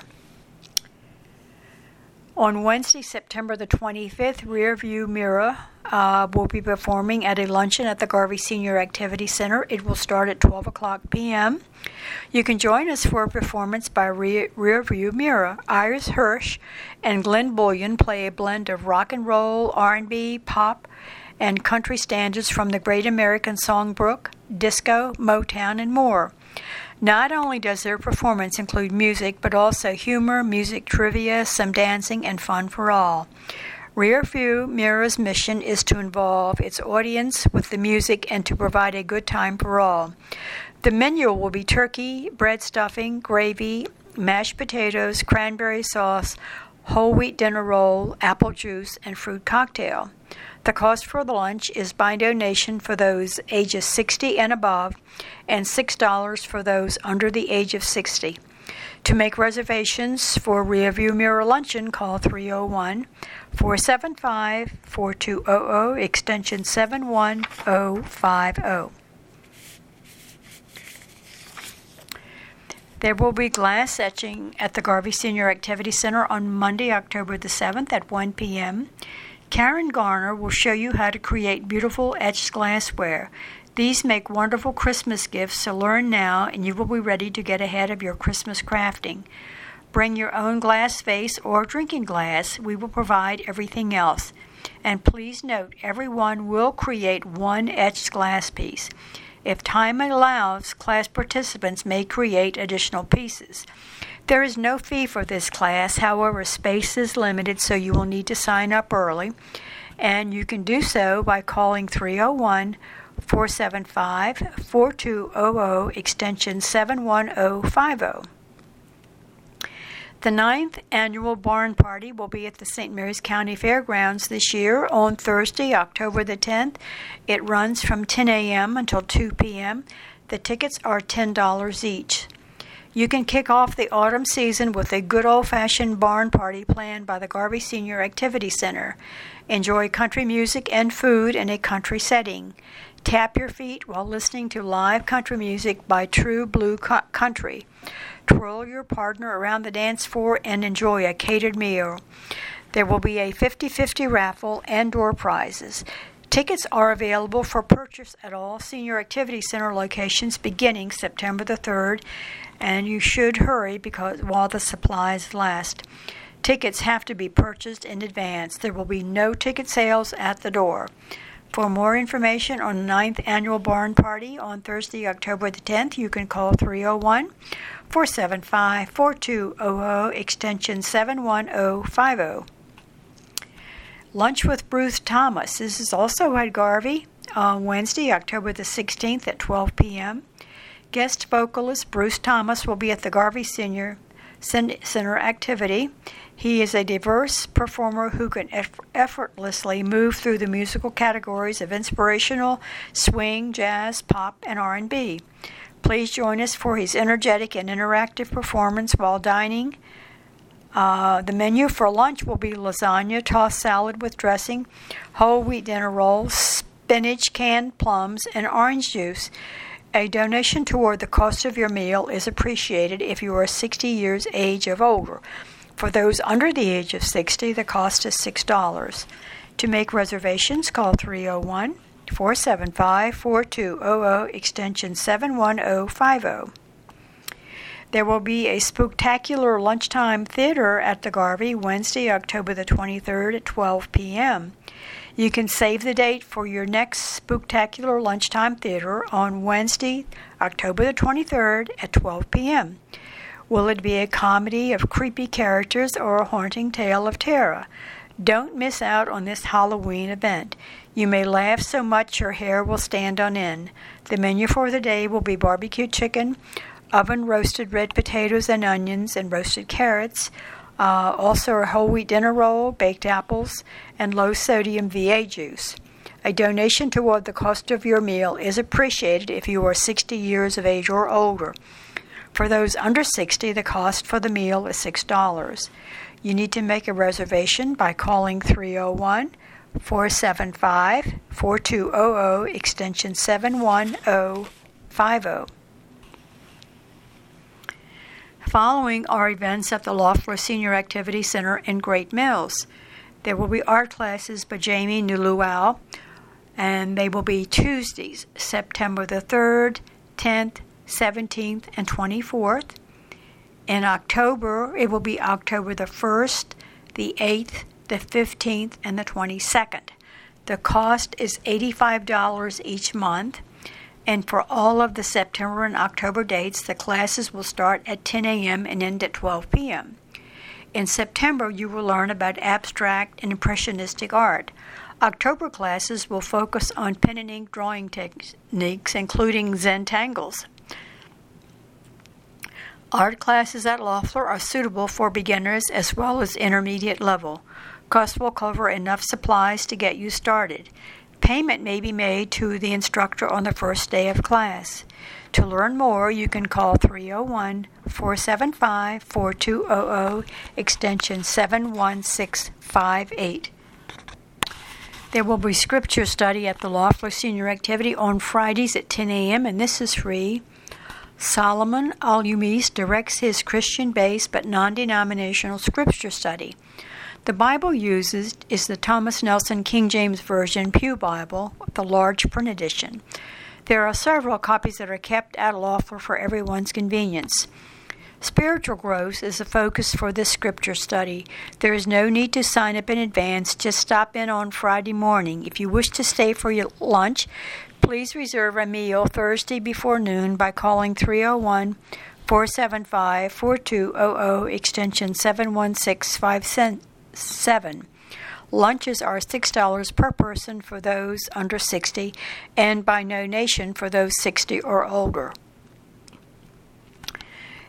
On Wednesday, September the twenty-fifth, Rearview Mirror uh, will be performing at a luncheon at the Garvey Senior Activity Center. It will start at twelve o'clock p.m. You can join us for a performance by Re- Rearview Mirror. Iris Hirsch and Glenn Bullion play a blend of rock and roll, R and B, pop, and country standards from the Great American Songbook, disco, Motown, and more. Not only does their performance include music, but also humor, music trivia, some dancing, and fun for all. Rearview Mirror's mission is to involve its audience with the music and to provide a good time for all. The menu will be turkey, bread stuffing, gravy, mashed potatoes, cranberry sauce, whole wheat dinner roll, apple juice, and fruit cocktail. The cost for the lunch is by donation for those ages sixty and above, and six dollars for those under the age of sixty. To make reservations for Rearview Mirror Luncheon, call three oh one, four seven five, four two zero zero, extension seven one zero five zero. There will be glass etching at the Garvey Senior Activity Center on Monday, October the seventh at one p.m. Karen Garner will show you how to create beautiful etched glassware. These make wonderful Christmas gifts, so learn now and you will be ready to get ahead of your Christmas crafting. Bring your own glass vase or drinking glass. We will provide everything else. And please note, everyone will create one etched glass piece. If time allows, class participants may create additional pieces. There is no fee for this class. However, space is limited, so you will need to sign up early. And you can do so by calling three oh one, four seven five, four two zero zero, extension seven one zero five zero. The ninth annual barn party will be at the Saint Mary's County Fairgrounds this year on Thursday, October the tenth. It runs from ten a.m. until two p.m. The tickets are ten dollars each. You can kick off the autumn season with a good old-fashioned barn party planned by the Garvey Senior Activity Center. Enjoy country music and food in a country setting. Tap your feet while listening to live country music by True Blue Country. Twirl your partner around the dance floor and enjoy a catered meal. There will be a fifty-fifty raffle and door prizes. Tickets are available for purchase at all Senior Activity Center locations beginning September the third, and you should hurry because while the supplies last. Tickets have to be purchased in advance. There will be no ticket sales at the door. For more information on the ninth Annual Barn Party on Thursday, October the tenth, you can call three oh one, four seven five, four two zero zero, extension seven one zero five zero. Lunch with Bruce Thomas. This is also at Garvey on Wednesday, October the sixteenth at twelve p.m. Guest vocalist Bruce Thomas will be at the Garvey Senior Center activity. He is a diverse performer who can eff- effortlessly move through the musical categories of inspirational, swing, jazz, pop, and R and B. Please join us for his energetic and interactive performance while dining. Uh, the menu for lunch will be lasagna, tossed salad with dressing, whole wheat dinner rolls, spinach, canned plums, and orange juice. A donation toward the cost of your meal is appreciated if you are sixty years age or older. For those under the age of sixty, the cost is six dollars. To make reservations, call three oh one, four seven five, four two zero zero, extension seven one zero five zero. There will be a spooktacular lunchtime theater at the Garvey Wednesday, October the twenty-third at twelve p.m. You can save the date for your next spooktacular lunchtime theater on Wednesday, October the twenty-third at twelve p.m. Will it be a comedy of creepy characters or a haunting tale of terror? Don't miss out on this Halloween event. You may laugh so much your hair will stand on end. The menu for the day will be barbecue chicken, oven-roasted red potatoes and onions, and roasted carrots. Uh, also a whole wheat dinner roll, baked apples, and low-sodium V A juice. A donation toward the cost of your meal is appreciated if you are sixty years of age or older. For those under sixty, the cost for the meal is six dollars. You need to make a reservation by calling three oh one, four seven five, four two zero zero, extension seven one zero five zero. Following are events at the Loeffler Senior Activity Center in Great Mills. There will be art classes by Jamie Nuluau, and they will be Tuesdays, September the third, tenth, seventeenth, and twenty-fourth. In October, it will be October the first, the eighth, the fifteenth, and the twenty-second. The cost is eighty-five dollars each month. And for all of the September and October dates, the classes will start at ten a.m. and end at twelve p.m. In September, you will learn about abstract and impressionistic art. October classes will focus on pen and ink drawing techniques, including Zentangles. Art classes at Loeffler are suitable for beginners as well as intermediate level. Costs will cover enough supplies to get you started. Payment may be made to the instructor on the first day of class. To learn more, you can call three oh one, four seven five, four two zero zero, extension seven one six five eight. There will be scripture study at the Loeffler Senior Activity on Fridays at ten a.m., and this is free. Solomon Alumis directs his Christian-based but non-denominational scripture study. The Bible uses is the Thomas Nelson King James Version Pew Bible, the large print edition. There are several copies that are kept at Loeffler for everyone's convenience. Spiritual growth is the focus for this scripture study. There is no need to sign up in advance. Just stop in on Friday morning. If you wish to stay for your lunch, please reserve a meal Thursday before noon by calling three oh one, four seven five, four two zero zero, extension seven one six five seven. Lunches are six dollars per person for those under sixty and by donation for those sixty or older.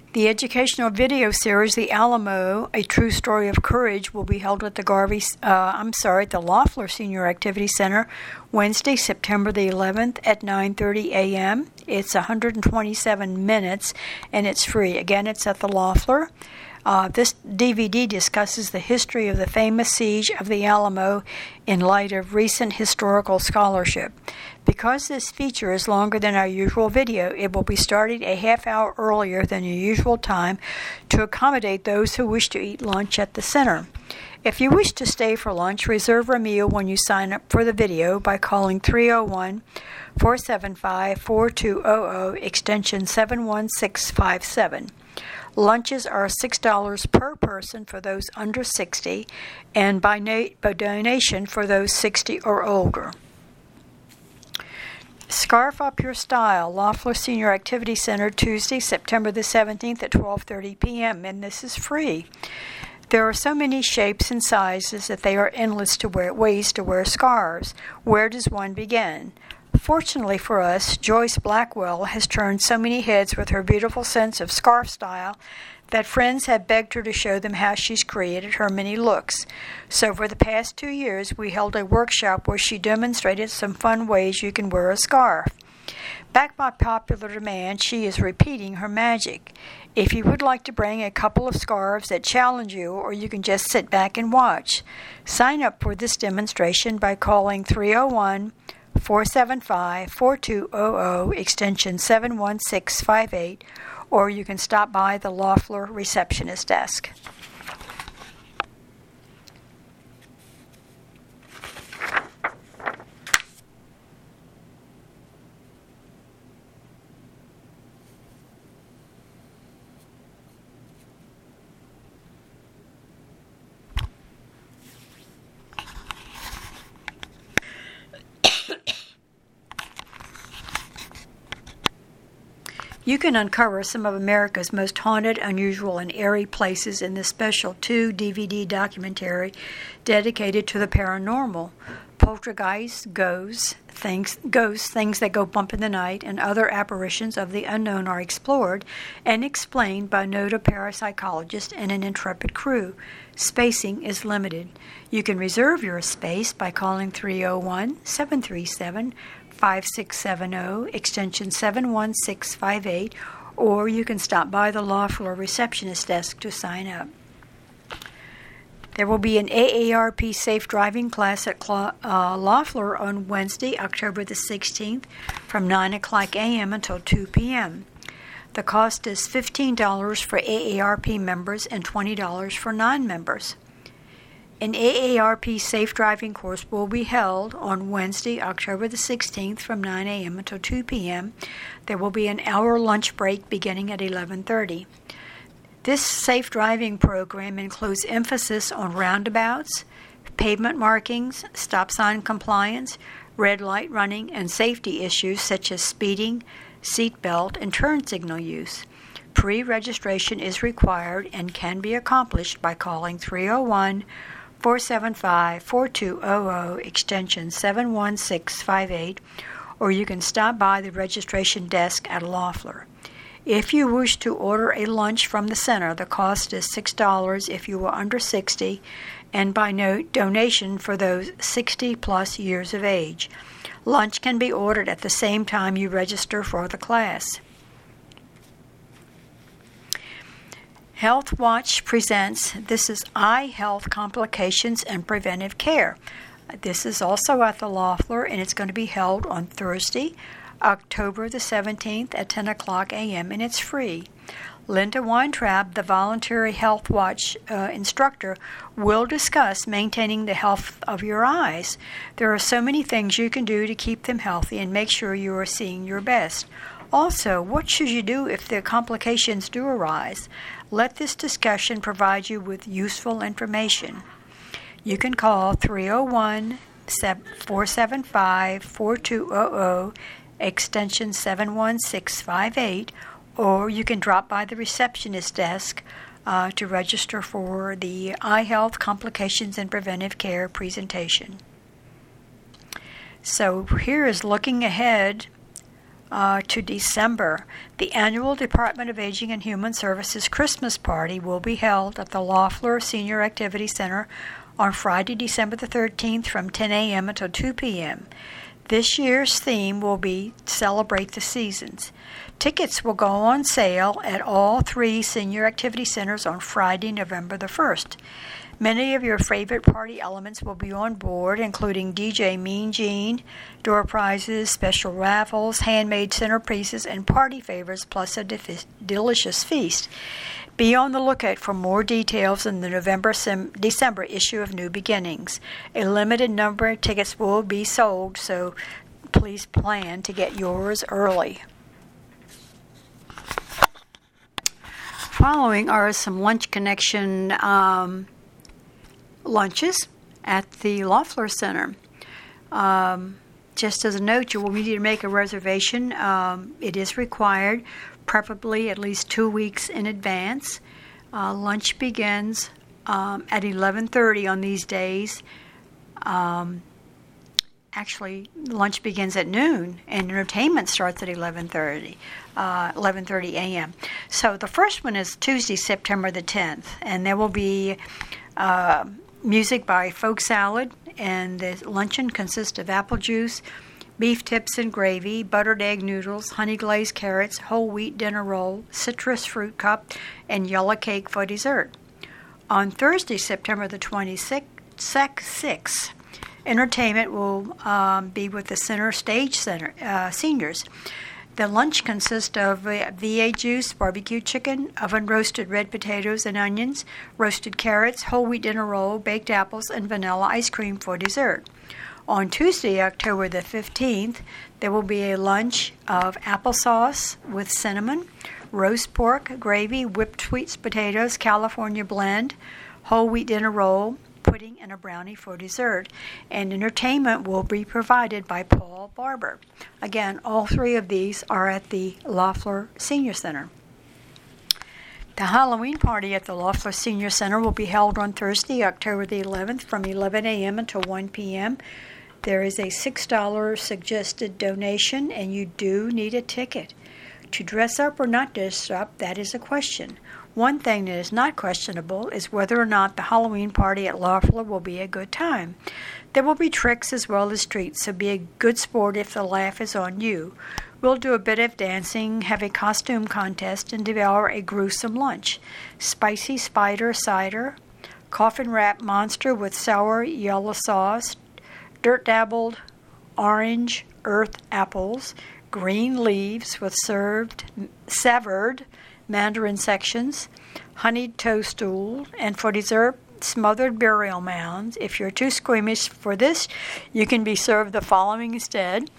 The educational video series, The Alamo, A True Story of Courage, will be held at the Garvey, uh, I'm sorry, at the Loeffler Senior Activity Center Wednesday, September the eleventh at nine thirty a.m. It's one hundred twenty-seven minutes, and it's free. Again, it's at the Loeffler. Uh, this D V D discusses the history of the famous siege of the Alamo in light of recent historical scholarship. Because this feature is longer than our usual video, it will be starting a half hour earlier than your usual time to accommodate those who wish to eat lunch at the center. If you wish to stay for lunch, reserve a meal when you sign up for the video by calling three oh one, four seven five, four two zero zero, extension seven one six five seven. Lunches are six dollars per person for those under sixty, and by, na- by donation for those sixty or older. Scarf Up Your Style, Loeffler Senior Activity Center, Tuesday, September the seventeenth at twelve thirty p.m., and this is free. There are so many shapes and sizes that they are endless to wear, ways to wear scarves. Where does one begin? Fortunately for us, Joyce Blackwell has turned so many heads with her beautiful sense of scarf style that friends have begged her to show them how she's created her many looks. So for the past two years, we held a workshop where she demonstrated some fun ways you can wear a scarf. Backed by popular demand, she is repeating her magic. If you would like to bring a couple of scarves that challenge you, or you can just sit back and watch, sign up for this demonstration by calling three oh one, four seven five, four two zero zero, extension seven one six five eight, or you can stop by the Loeffler receptionist desk. You can uncover some of America's most haunted, unusual, and eerie places in this special two D V D documentary dedicated to the paranormal. Poltergeists, ghosts, things, ghosts, things that go bump in the night, and other apparitions of the unknown are explored and explained by NODA parapsychologists and an intrepid crew. Spacing is limited. You can reserve your space by calling three oh one, seven three seven, five six seven zero, extension seven one six five eight, or you can stop by the Loeffler receptionist desk to sign up. There will be an A A R P safe driving class at Cla- uh, Loeffler on Wednesday, October the sixteenth, from nine o'clock a.m. until two p.m. The cost is fifteen dollars for A A R P members and twenty dollars for non-members. An A A R P safe driving course will be held on Wednesday, October the sixteenth, from nine a.m. until two p.m. There will be an hour lunch break beginning at eleven thirty. This safe driving program includes emphasis on roundabouts, pavement markings, stop sign compliance, red light running, and safety issues such as speeding, seat belt, and turn signal use. Pre-registration is required and can be accomplished by calling three oh one, four seven five, four two zero zero, extension seven one six five eight, or you can stop by the registration desk at Loeffler. If you wish to order a lunch from the center, the cost is six dollars if you are under sixty, and by no donation for those sixty plus years of age. Lunch can be ordered at the same time you register for the class. Health Watch presents This is Eye Health Complications and Preventive Care. This is also at the Loeffler, and it's going to be held on Thursday, October the seventeenth at ten o'clock a.m., and it's free. Linda Weintraub, the voluntary Health Watch uh, instructor, will discuss maintaining the health of your eyes. There are so many things you can do to keep them healthy and make sure you are seeing your best. Also, what should you do if the complications do arise? Let this discussion provide you with useful information. You can call three oh one, four seven five, four two zero zero, extension seven one six five eight, or you can drop by the receptionist desk uh, to register for the Eye Health Complications and Preventive Care presentation. So here is looking ahead uh, to December, the annual Department of Aging and Human Services Christmas party will be held at the Loeffler Senior Activity Center on Friday, December the thirteenth from ten a.m. until two p.m. This year's theme will be Celebrate the Seasons. Tickets will go on sale at all three senior activity centers on Friday, November the first. Many of your favorite party elements will be on board, including D J Mean Gene, door prizes, special raffles, handmade centerpieces, and party favors, plus a defi- delicious feast. Be on the lookout for more details in the November December issue of New Beginnings. A limited number of tickets will be sold, so please plan to get yours early. Following are some Lunch Connection um, lunches at the Loeffler Center. Um, just as a note, you will need to make a reservation. Um, it is required, preferably at least two weeks in advance. Uh, lunch begins um, at eleven thirty on these days. Um, actually, lunch begins at noon, and entertainment starts at eleven thirty. Uh, eleven thirty a.m. So the first one is Tuesday, September the tenth, and there will be uh, music by Folk Salad, and the luncheon consists of apple juice, beef tips and gravy, buttered egg noodles, honey glazed carrots, whole wheat dinner roll, citrus fruit cup, and yellow cake for dessert. On Thursday, September the twenty-sixth, entertainment will um, be with the Center Stage Center uh, seniors. The lunch consists of V A juice, barbecue chicken, oven-roasted red potatoes and onions, roasted carrots, whole wheat dinner roll, baked apples, and vanilla ice cream for dessert. On Tuesday, October the fifteenth, there will be a lunch of applesauce with cinnamon, roast pork, gravy, whipped sweet potatoes, California blend, whole wheat dinner roll, pudding, and a brownie for dessert. And entertainment will be provided by Paul Barber. Again, all three of these are at the Loeffler Senior Center. The Halloween party at the Loeffler Senior Center will be held on Thursday, October the eleventh from eleven a.m. until one p.m. There is a six dollars suggested donation, and you do need a ticket. To dress up or not dress up, that is a question. One thing that is not questionable is whether or not the Halloween party at Loeffler will be a good time. There will be tricks as well as treats, so be a good sport if the laugh is on you. We'll do a bit of dancing, have a costume contest, and devour a gruesome lunch. Spicy spider cider, coffin-wrapped monster with sour yellow sauce, dirt-dabbled orange earth apples, green leaves with served severed mandarin sections, honeyed toadstool, and for dessert, smothered burial mounds. If you're too squeamish for this, you can be served the following instead: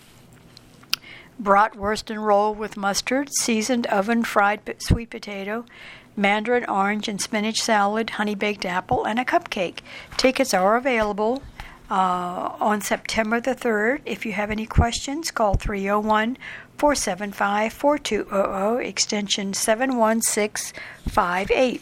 bratwurst and roll with mustard, seasoned oven-fried sweet potato, mandarin orange and spinach salad, honey-baked apple, and a cupcake. Tickets are available uh, on September the third. If you have any questions, call three oh one, four seven five, four two zero zero, extension seven one six five eight.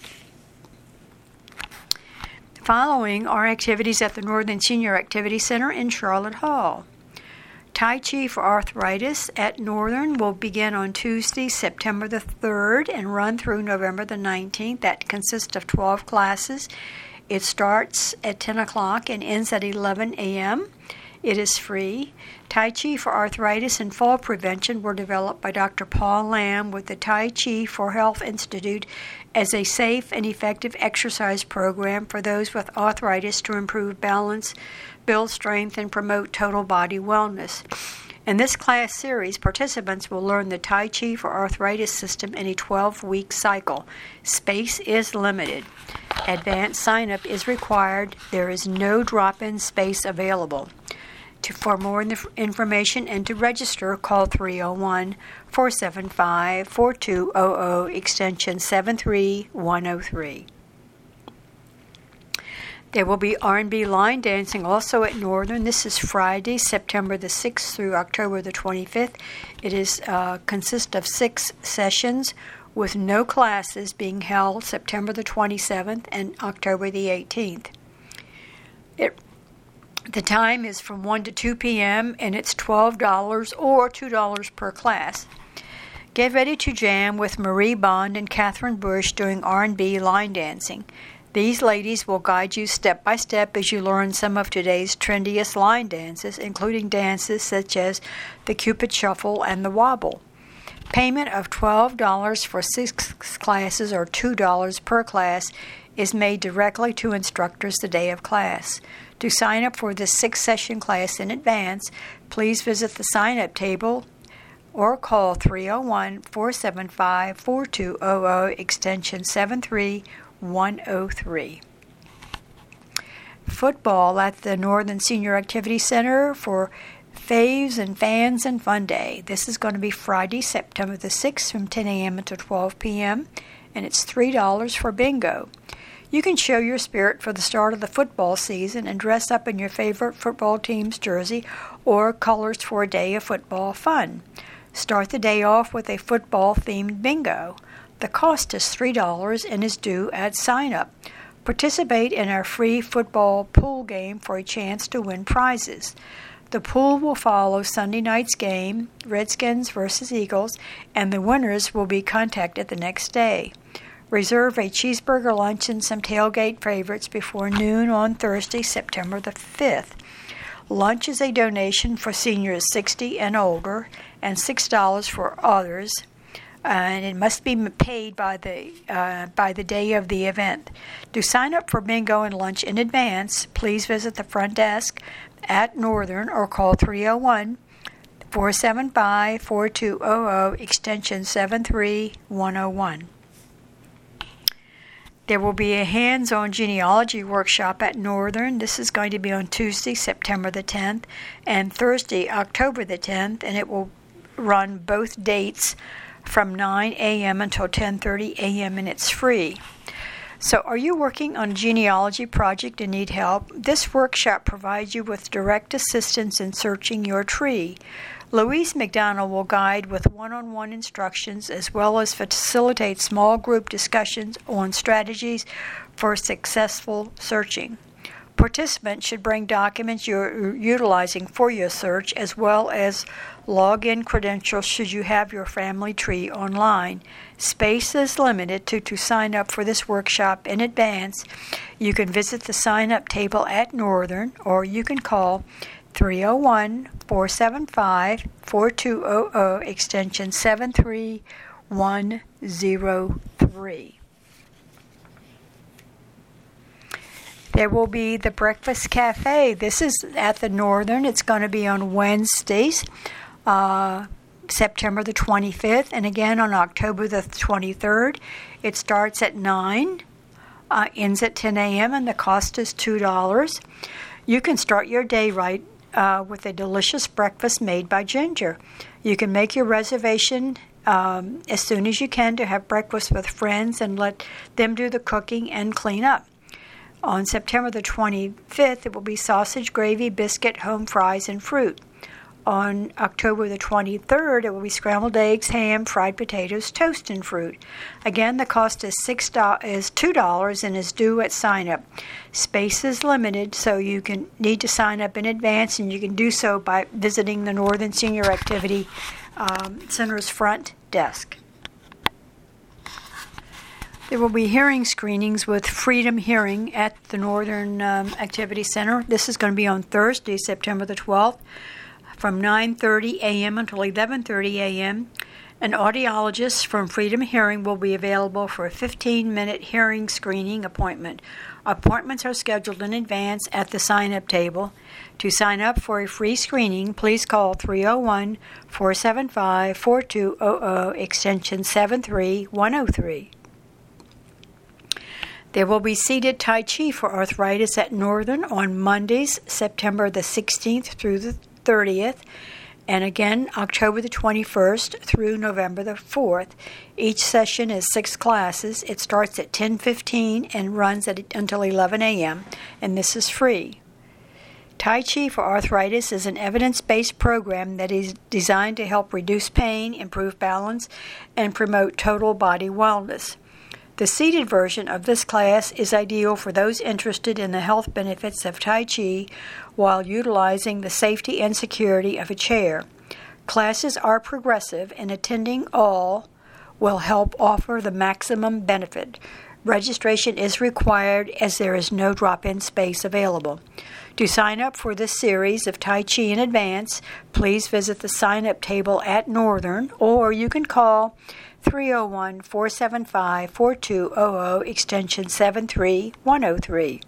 Following are activities at the Northern Senior Activity Center in Charlotte Hall. Tai Chi for Arthritis at Northern will begin on Tuesday, September the third, and run through November the nineteenth. That consists of twelve classes. It starts at ten o'clock and ends at eleven a.m. It is free. Tai Chi for Arthritis and Fall Prevention were developed by Doctor Paul Lamb with the Tai Chi for Health Institute as a safe and effective exercise program for those with arthritis to improve balance, build strength, and promote total body wellness. In this class series, participants will learn the Tai Chi for Arthritis system in a twelve-week cycle. Space is limited. Advanced sign-up is required. There is no drop-in space available. To, for more information and to register, call three oh one, four seven five, four two zero zero, extension seven three one zero three. There will be R and B line dancing also at Northern. This is Friday, September the sixth through October the twenty-fifth. It is uh, consists of six sessions with no classes being held September the twenty-seventh and October the eighteenth. It The time is from one to two p.m. and it's twelve dollars or two dollars per class. Get ready to jam with Marie Bond and Catherine Bush doing R and B line dancing. These ladies will guide you step by step as you learn some of today's trendiest line dances, including dances such as the Cupid Shuffle and the Wobble. Payment of twelve dollars for six classes or two dollars per class is made directly to instructors the day of class. To sign up for this six-session class in advance, please visit the sign-up table or call three oh one, four seven five, four two zero zero extension seven three one oh three. Football at the Northern Senior Activity Center for Faves and Fans and Fun Day. This is going to be Friday, September the sixth from ten a.m. until twelve p.m. and it's three dollars for bingo. You can show your spirit for the start of the football season and dress up in your favorite football team's jersey or colors for a day of football fun. Start the day off with a football-themed bingo. The cost is three dollars and is due at sign-up. Participate in our free football pool game for a chance to win prizes. The pool will follow Sunday night's game, Redskins versus Eagles, and the winners will be contacted the next day. Reserve a cheeseburger lunch and some tailgate favorites before noon on Thursday, September the fifth. Lunch is a donation for seniors sixty and older and six dollars for others, uh, and it must be paid by the uh, by the day of the event. To sign up for bingo and lunch in advance, please visit the front desk at Northern or call three oh one, four seven five, four two zero zero extension seven three one oh one. There will be a hands-on genealogy workshop at Northern. This is going to be on Tuesday, September the tenth, and Thursday, October the tenth, and it will run both dates from nine a.m. until ten thirty a.m., and it's free. So are you working on a genealogy project and need help? This workshop provides you with direct assistance in searching your tree. Louise McDonald will guide with one-on-one instructions as well as facilitate small group discussions on strategies for successful searching. Participants should bring documents you're utilizing for your search as well as login credentials should you have your family tree online. Space is limited to to sign up for this workshop in advance. You can visit the sign-up table at Northern or you can call three oh one, four seven five, four two zero zero extension seven three one oh three. There will be the Breakfast Cafe. This is at the Northern. It's going to be on Wednesdays, uh, September the twenty-fifth, and again on October the twenty-third. It starts at nine, uh, ends at ten a.m., and the cost is two dollars. You can start your day right uh, with a delicious breakfast made by Ginger. You can make your reservation um, as soon as you can to have breakfast with friends and let them do the cooking and clean up. On September the twenty-fifth, it will be sausage, gravy, biscuit, home fries, and fruit. On October the twenty-third, it will be scrambled eggs, ham, fried potatoes, toast, and fruit. Again, the cost is six dollars, is two dollars and is due at sign-up. Space is limited, so you can need to sign up in advance, and you can do so by visiting the Northern Senior Activity um, Center's front desk. There will be hearing screenings with Freedom Hearing at the Northern um, Activity Center. This is going to be on Thursday, September the twelfth, from nine thirty a.m. until eleven thirty a.m. An audiologist from Freedom Hearing will be available for a fifteen-minute hearing screening appointment. Appointments are scheduled in advance at the sign-up table. To sign up for a free screening, please call three oh one, four seven five, four two zero zero extension seven three one oh three. There will be seated Tai Chi for arthritis at Northern on Mondays, September the sixteenth through the thirtieth, and again October the twenty-first through November the fourth. Each session is six classes. It starts at ten fifteen and runs at, until eleven a.m., and this is free. Tai Chi for Arthritis is an evidence-based program that is designed to help reduce pain, improve balance, and promote total body wellness. The seated version of this class is ideal for those interested in the health benefits of Tai Chi while utilizing the safety and security of a chair. Classes are progressive, and attending all will help offer the maximum benefit. Registration is required as there is no drop-in space available. To sign up for this series of Tai Chi in advance, please visit the sign-up table at Northern, or you can call three oh one, four seven five, four two zero zero, extension seven three one zero three.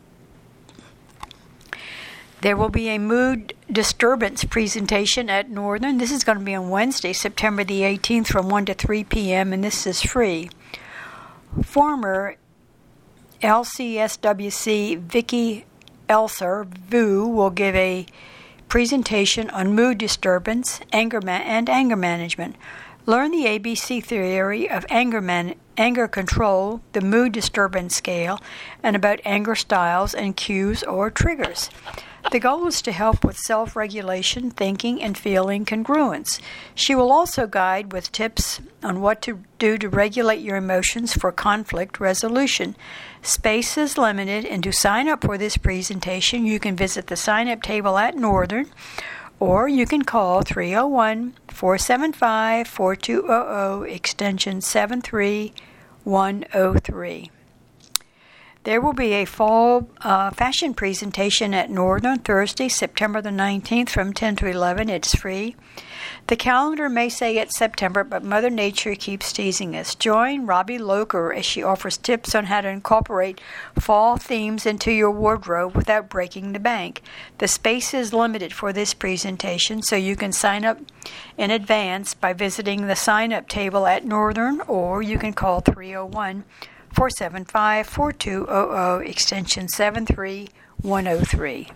There will be a mood disturbance presentation at Northern. This is going to be on Wednesday, September the eighteenth from one to three p.m., and this is free. Former L C S W C Vicki Elser, V U, will give a presentation on mood disturbance anger ma- and anger management. Learn the A B C theory of anger, man- anger control, the mood disturbance scale, and about anger styles and cues or triggers. The goal is to help with self-regulation, thinking, and feeling congruence. She will also guide with tips on what to do to regulate your emotions for conflict resolution. Space is limited, and to sign up for this presentation, you can visit the sign-up table at Northern, or you can call three oh one, four seven five, four two zero zero, extension seven three one zero three. There will be a fall uh, fashion presentation at Northern Thursday, September the nineteenth from ten to eleven. It's free. The calendar may say it's September, but Mother Nature keeps teasing us. Join Robbie Loker as she offers tips on how to incorporate fall themes into your wardrobe without breaking the bank. The space is limited for this presentation, so you can sign up in advance by visiting the sign-up table at Northern, or you can call three oh one, four seven five, four two zero zero, extension seven three one zero three.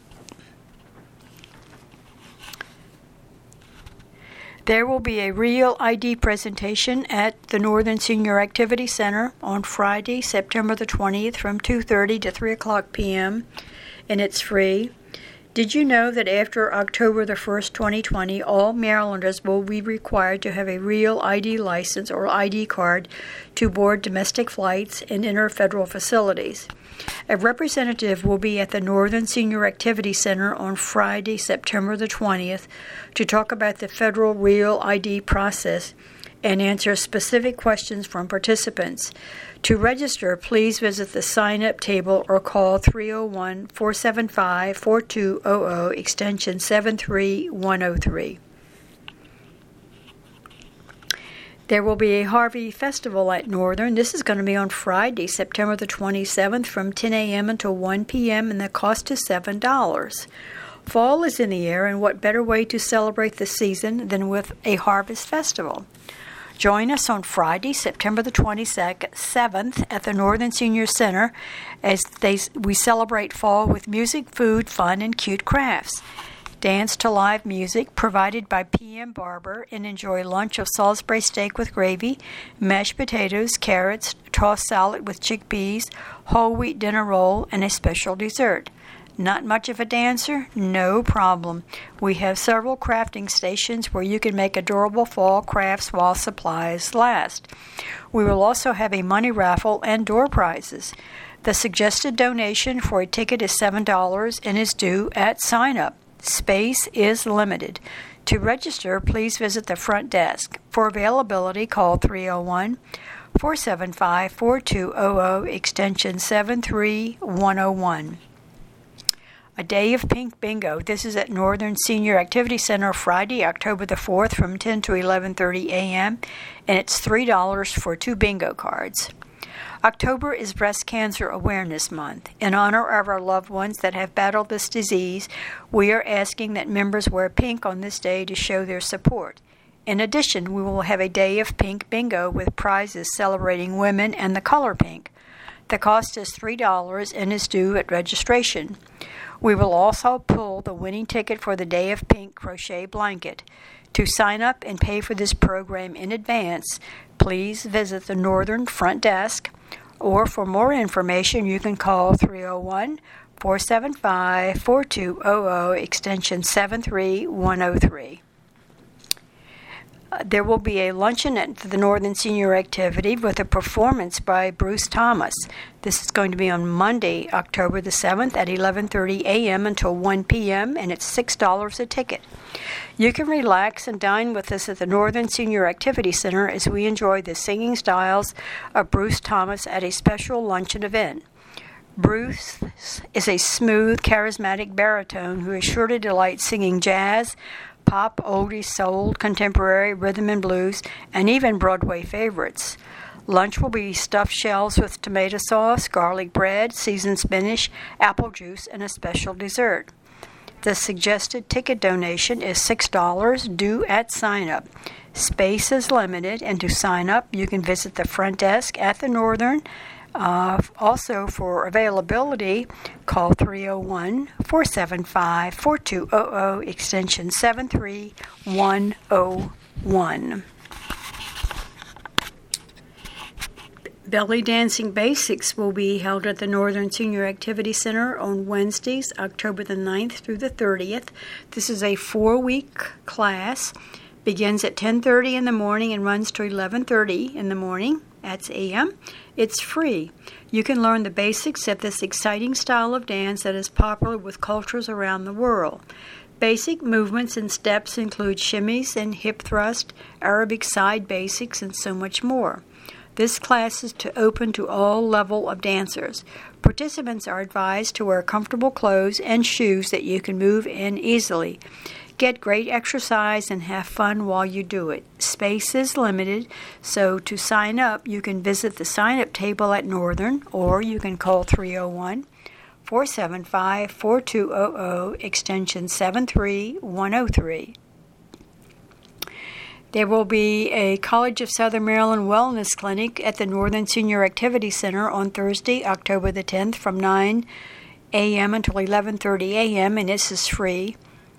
There will be a Real I D presentation at the Northern Senior Activity Center on Friday, September the twentieth from two thirty to three o'clock p.m., and it's free. Did you know that after October the first, twenty twenty, all Marylanders will be required to have a Real I D license or I D card to board domestic flights and enter federal facilities? A representative will be at the Northern Senior Activity Center on Friday, September the twentieth, to talk about the federal Real I D process and answer specific questions from participants. To register, please visit the sign-up table or call three oh one, four seven five, four two zero zero, extension seven three one zero three. There will be a Harvey Festival at Northern. This is going to be on Friday, September the twenty-seventh from ten a.m. until one p.m., and the cost is seven dollars. Fall is in the air, and what better way to celebrate the season than with a Harvest Festival? Join us on Friday, September the twenty-seventh at the Northern Senior Center as they, we celebrate fall with music, food, fun, and cute crafts. Dance to live music provided by P M Barber, and enjoy lunch of Salisbury steak with gravy, mashed potatoes, carrots, tossed salad with chickpeas, whole wheat dinner roll, and a special dessert. Not much of a dancer? No problem. We have several crafting stations where you can make adorable fall crafts while supplies last. We will also have a money raffle and door prizes. The suggested donation for a ticket is seven dollars and is due at sign-up. Space is limited. To register, please visit the front desk. For availability, call three oh one, four seven five, four two zero zero, extension seven three one zero one. A Day of Pink Bingo. This is at Northern Senior Activity Center Friday, October the fourth from ten to eleven thirty a.m., and it's three dollars for two bingo cards. October is Breast Cancer Awareness Month. In honor of our loved ones that have battled this disease, we are asking that members wear pink on this day to show their support. In addition, we will have a Day of Pink Bingo with prizes celebrating women and the color pink. The cost is three dollars and is due at registration. We will also pull the winning ticket for the Day of Pink crochet blanket. To sign up and pay for this program in advance, please visit the Northern front desk, or for more information, you can call three oh one, four seven five, four two zero zero, extension seven three one zero three. Uh, there will be a luncheon at the Northern Senior Activity with a performance by Bruce Thomas. This is going to be on Monday, October the seventh at eleven thirty a.m. until one p.m., and it's six dollars a ticket. You can relax and dine with us at the Northern Senior Activity Center as we enjoy the singing styles of Bruce Thomas at a special luncheon event. Bruce is a smooth, charismatic baritone who is sure to delight singing jazz, pop, oldies, soul, contemporary, rhythm and blues, and even Broadway favorites. Lunch will be stuffed shells with tomato sauce, garlic bread, seasoned spinach, apple juice, and a special dessert. The suggested ticket donation is six dollars, due at sign-up. Space is limited, and to sign up, you can visit the front desk at the Northern. Uh, also, for availability, call three oh one, four seven five, four two zero zero, extension seven three one zero one. Belly Dancing Basics will be held at the Northern Senior Activity Center on Wednesdays, October the ninth through the thirtieth. This is a four-week class. Begins at ten thirty in the morning and runs to eleven thirty in the morning. That's a m. It's free. You can learn the basics of this exciting style of dance that is popular with cultures around the world. Basic movements and steps include shimmies and hip thrust, Arabic side basics, and so much more. This class is to open to all level of dancers. Participants are advised to wear comfortable clothes and shoes that you can move in easily. Get great exercise and have fun while you do it. Space is limited, so to sign up, you can visit the sign-up table at Northern, or you can call three oh one, four seven five, four two zero zero, extension seven three one zero three. There will be a College of Southern Maryland Wellness Clinic at the Northern Senior Activity Center on Thursday, October the tenth from nine a.m. until eleven thirty a.m., and this is free.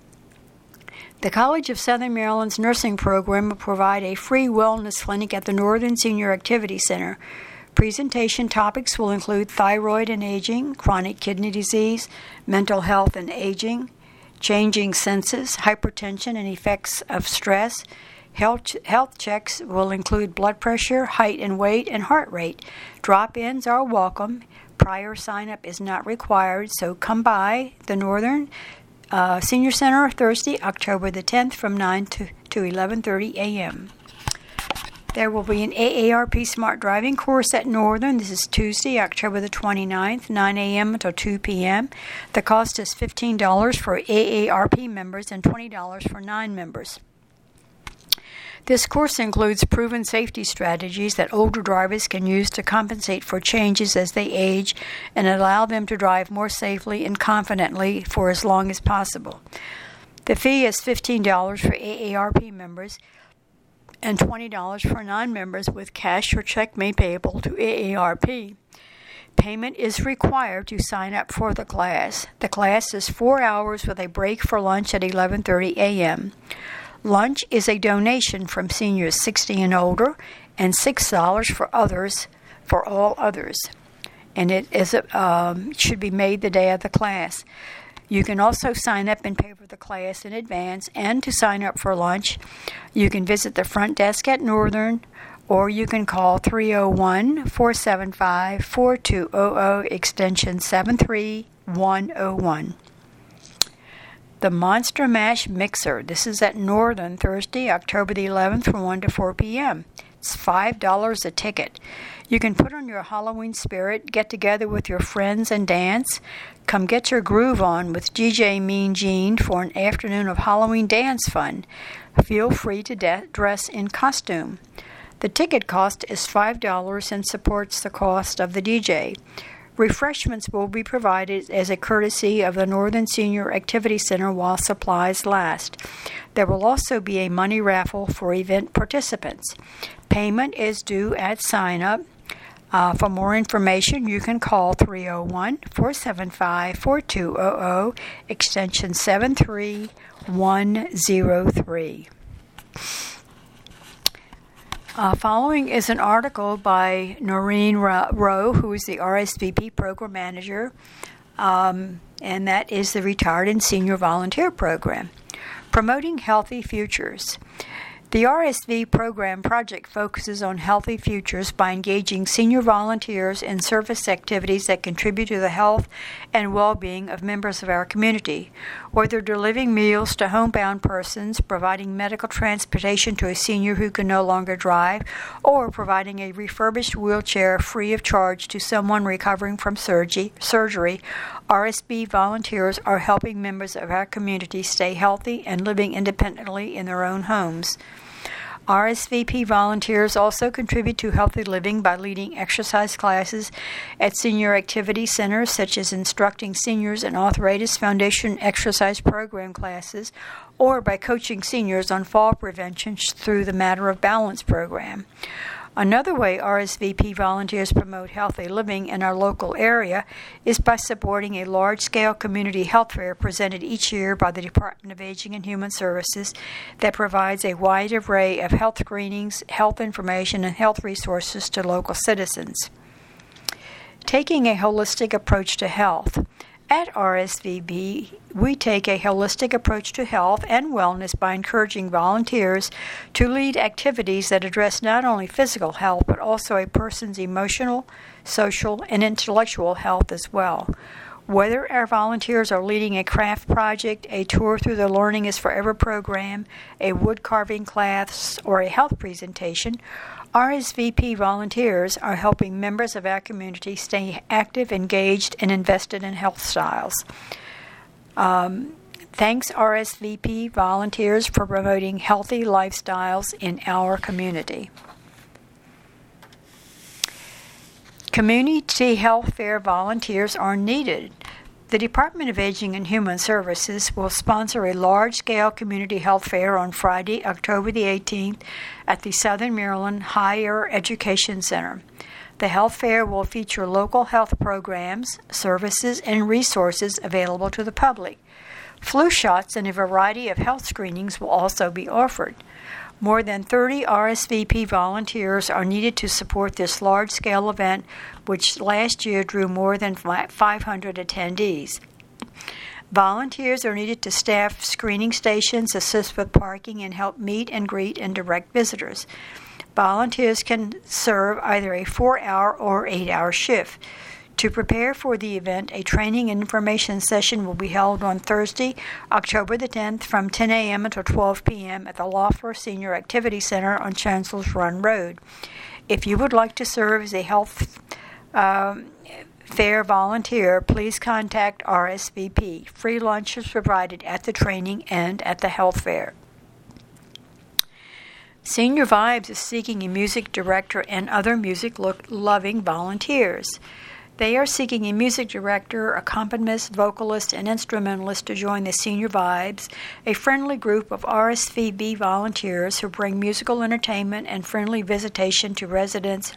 The College of Southern Maryland's nursing program will provide a free wellness clinic at the Northern Senior Activity Center. Presentation topics will include thyroid and aging, chronic kidney disease, mental health and aging, changing senses, hypertension and effects of stress. Health, health checks will include blood pressure, height and weight, and heart rate. Drop-ins are welcome. Prior sign-up is not required, so come by the Northern uh, Senior Center Thursday, October the tenth from nine to, to eleven thirty a.m. There will be an A A R P Smart Driving course at Northern. This is Tuesday, October the twenty-ninth, nine a.m. until two p.m. The cost is fifteen dollars for A A R P members and twenty dollars for non-members. This course includes proven safety strategies that older drivers can use to compensate for changes as they age and allow them to drive more safely and confidently for as long as possible. The fee is fifteen dollars for A A R P members and twenty dollars for non-members, with cash or check made payable to A A R P. Payment is required to sign up for the class. The class is four hours with a break for lunch at eleven thirty a.m. Lunch is a donation from seniors sixty and older, and six dollars for others, for all others. And it is a, um, should be made the day of the class. You can also sign up and pay for the class in advance, and to sign up for lunch, you can visit the front desk at Northern, or you can call three oh one, four seven five, four two zero zero, extension seven three one zero one. The Monster Mash Mixer. This is at Northern Thursday, October the eleventh from one to four p.m. It's five dollars a ticket. You can put on your Halloween spirit, get together with your friends and dance. Come get your groove on with D J Mean Gene for an afternoon of Halloween dance fun. Feel free to de- dress in costume. The ticket cost is five dollars and supports the cost of the D J. Refreshments will be provided as a courtesy of the Northern Senior Activity Center while supplies last. There will also be a money raffle for event participants. Payment is due at sign-up. Uh, for more information, you can call three oh one, four seven five, four two zero zero, extension seven three one zero three. Uh, following is an article by Noreen Rowe, who is the R S V P Program Manager, um, and that is the Retired and Senior Volunteer Program. Promoting Healthy Futures. The R S V program project focuses on healthy futures by engaging senior volunteers in service activities that contribute to the health and well-being of members of our community. Whether delivering meals to homebound persons, providing medical transportation to a senior who can no longer drive, or providing a refurbished wheelchair free of charge to someone recovering from surgery, surgery, R S V volunteers are helping members of our community stay healthy and living independently in their own homes. R S V P volunteers also contribute to healthy living by leading exercise classes at senior activity centers, such as instructing seniors in Arthritis Foundation exercise program classes, or by coaching seniors on fall prevention through the Matter of Balance program. Another way R S V P volunteers promote healthy living in our local area is by supporting a large-scale community health fair presented each year by the Department of Aging and Human Services that provides a wide array of health screenings, health information, and health resources to local citizens. Taking a holistic approach to health. At R S V P, we take a holistic approach to health and wellness by encouraging volunteers to lead activities that address not only physical health, but also a person's emotional, social, and intellectual health as well. Whether our volunteers are leading a craft project, a tour through the Learning is Forever program, a wood carving class, or a health presentation, R S V P volunteers are helping members of our community stay active, engaged, and invested in health styles. Um, thanks, R S V P volunteers, for promoting healthy lifestyles in our community. Community health fair volunteers are needed. The Department of Aging and Human Services will sponsor a large-scale community health fair on Friday, October the eighteenth, at the Southern Maryland Higher Education Center. The health fair will feature local health programs, services, and resources available to the public. Flu shots and a variety of health screenings will also be offered. More than thirty R S V P volunteers are needed to support this large-scale event, which last year drew more than five hundred attendees. Volunteers are needed to staff screening stations, assist with parking, and help meet and greet and direct visitors. Volunteers can serve either a four-hour or eight-hour shift. To prepare for the event, a training and information session will be held on Thursday, October the tenth, from ten a.m. until twelve p.m. at the Loeffler Senior Activity Center on Chancellor's Run Road. If you would like to serve as a health um, fair volunteer, please contact R S V P. Free lunch is provided at the training and at the health fair. Senior Vibes is seeking a music director and other music-loving volunteers. They are seeking a music director, accompanist, vocalist, and instrumentalist to join the Senior Vibes, a friendly group of R S V P volunteers who bring musical entertainment and friendly visitation to residents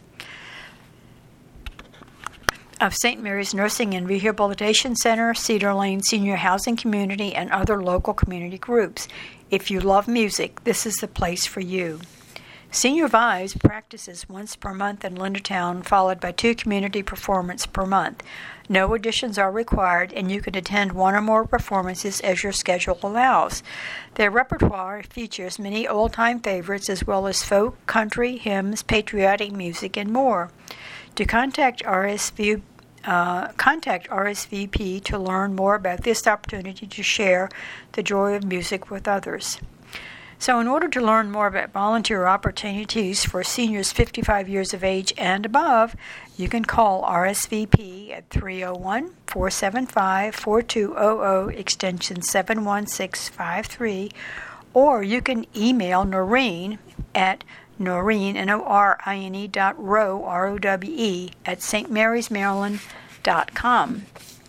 of Saint Mary's Nursing and Rehabilitation Center, Cedar Lane Senior Housing Community, and other local community groups. If you love music, this is the place for you. Senior Vibes practices once per month in Lindertown, followed by two community performances per month. No additions are required, and you can attend one or more performances as your schedule allows. Their repertoire features many old-time favorites as well as folk, country, hymns, patriotic music, and more. To contact R S V, uh, contact R S V P to learn more about this opportunity to share the joy of music with others. So in order to learn more about volunteer opportunities for seniors fifty-five years of age and above, you can call R S V P at three oh one, four seven five, four two zero zero, extension seven one six five three, or you can email Noreen at Noreen, N O R I N E dot rowe, R O W E, at s t marys maryland dot com.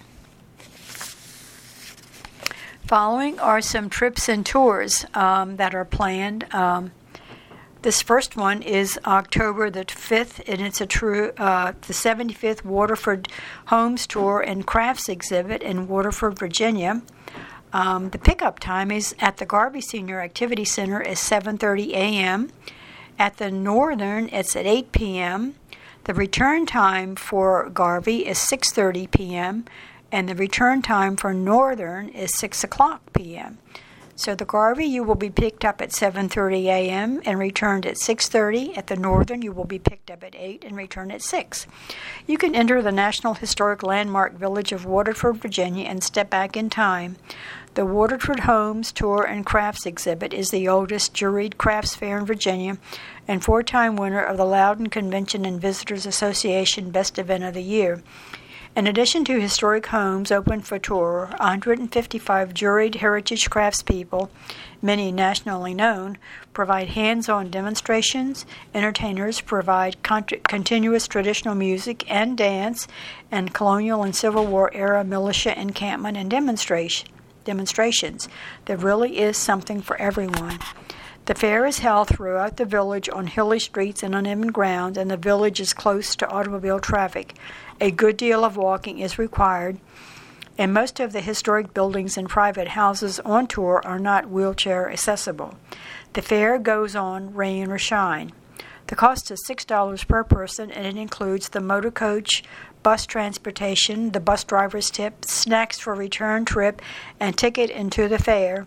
Following are some trips and tours um, that are planned. Um, this first one is October the fifth, and it's a true uh, the seventy-fifth Waterford Homes Tour and Crafts Exhibit in Waterford, Virginia. Um, the pickup time is at the Garvey Senior Activity Center is seven thirty a.m. At the Northern, it's at eight p.m. The return time for Garvey is six thirty p.m., and the return time for Northern is six o'clock p.m. So the Garvey, you will be picked up at seven thirty a.m. and returned at six thirty. At the Northern, you will be picked up at eight and returned at six. You can enter the National Historic Landmark Village of Waterford, Virginia, and step back in time. The Waterford Homes Tour and Crafts exhibit is the oldest juried crafts fair in Virginia and four-time winner of the Loudon Convention and Visitors Association Best Event of the Year. In addition to historic homes open for tour, one hundred fifty-five juried heritage craftspeople, many nationally known, provide hands-on demonstrations. Entertainers provide cont- continuous traditional music and dance, and colonial and Civil War era militia encampment and demonstration, demonstrations. There really is something for everyone. The fair is held throughout the village on hilly streets and uneven ground, and the village is close to automobile traffic. A good deal of walking is required, and most of the historic buildings and private houses on tour are not wheelchair accessible. The fair goes on rain or shine. The cost is six dollars per person, and it includes the motor coach, bus transportation, the bus driver's tip, snacks for return trip, and ticket into the fair.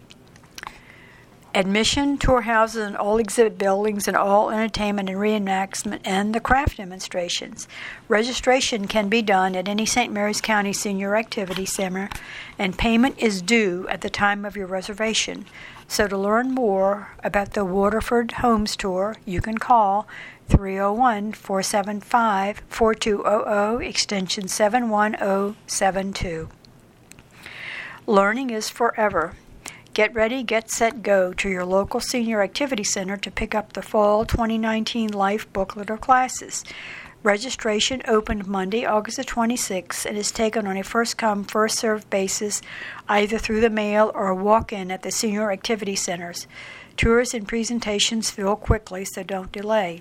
Admission, tour houses, and all exhibit buildings, and all entertainment and reenactment, and the craft demonstrations. Registration can be done at any Saint Mary's County Senior Activity Center, and payment is due at the time of your reservation. So to learn more about the Waterford Homes Tour, you can call three oh one, four seven five, four two zero zero, extension seven one zero seven two. Learning is forever. Get ready, get set, go to your local Senior Activity Center to pick up the Fall twenty nineteen Life booklet or classes. Registration opened Monday, August the twenty-sixth, and is taken on a first-come, first-served basis, either through the mail or walk-in at the Senior Activity Centers. Tours and presentations fill quickly, so don't delay.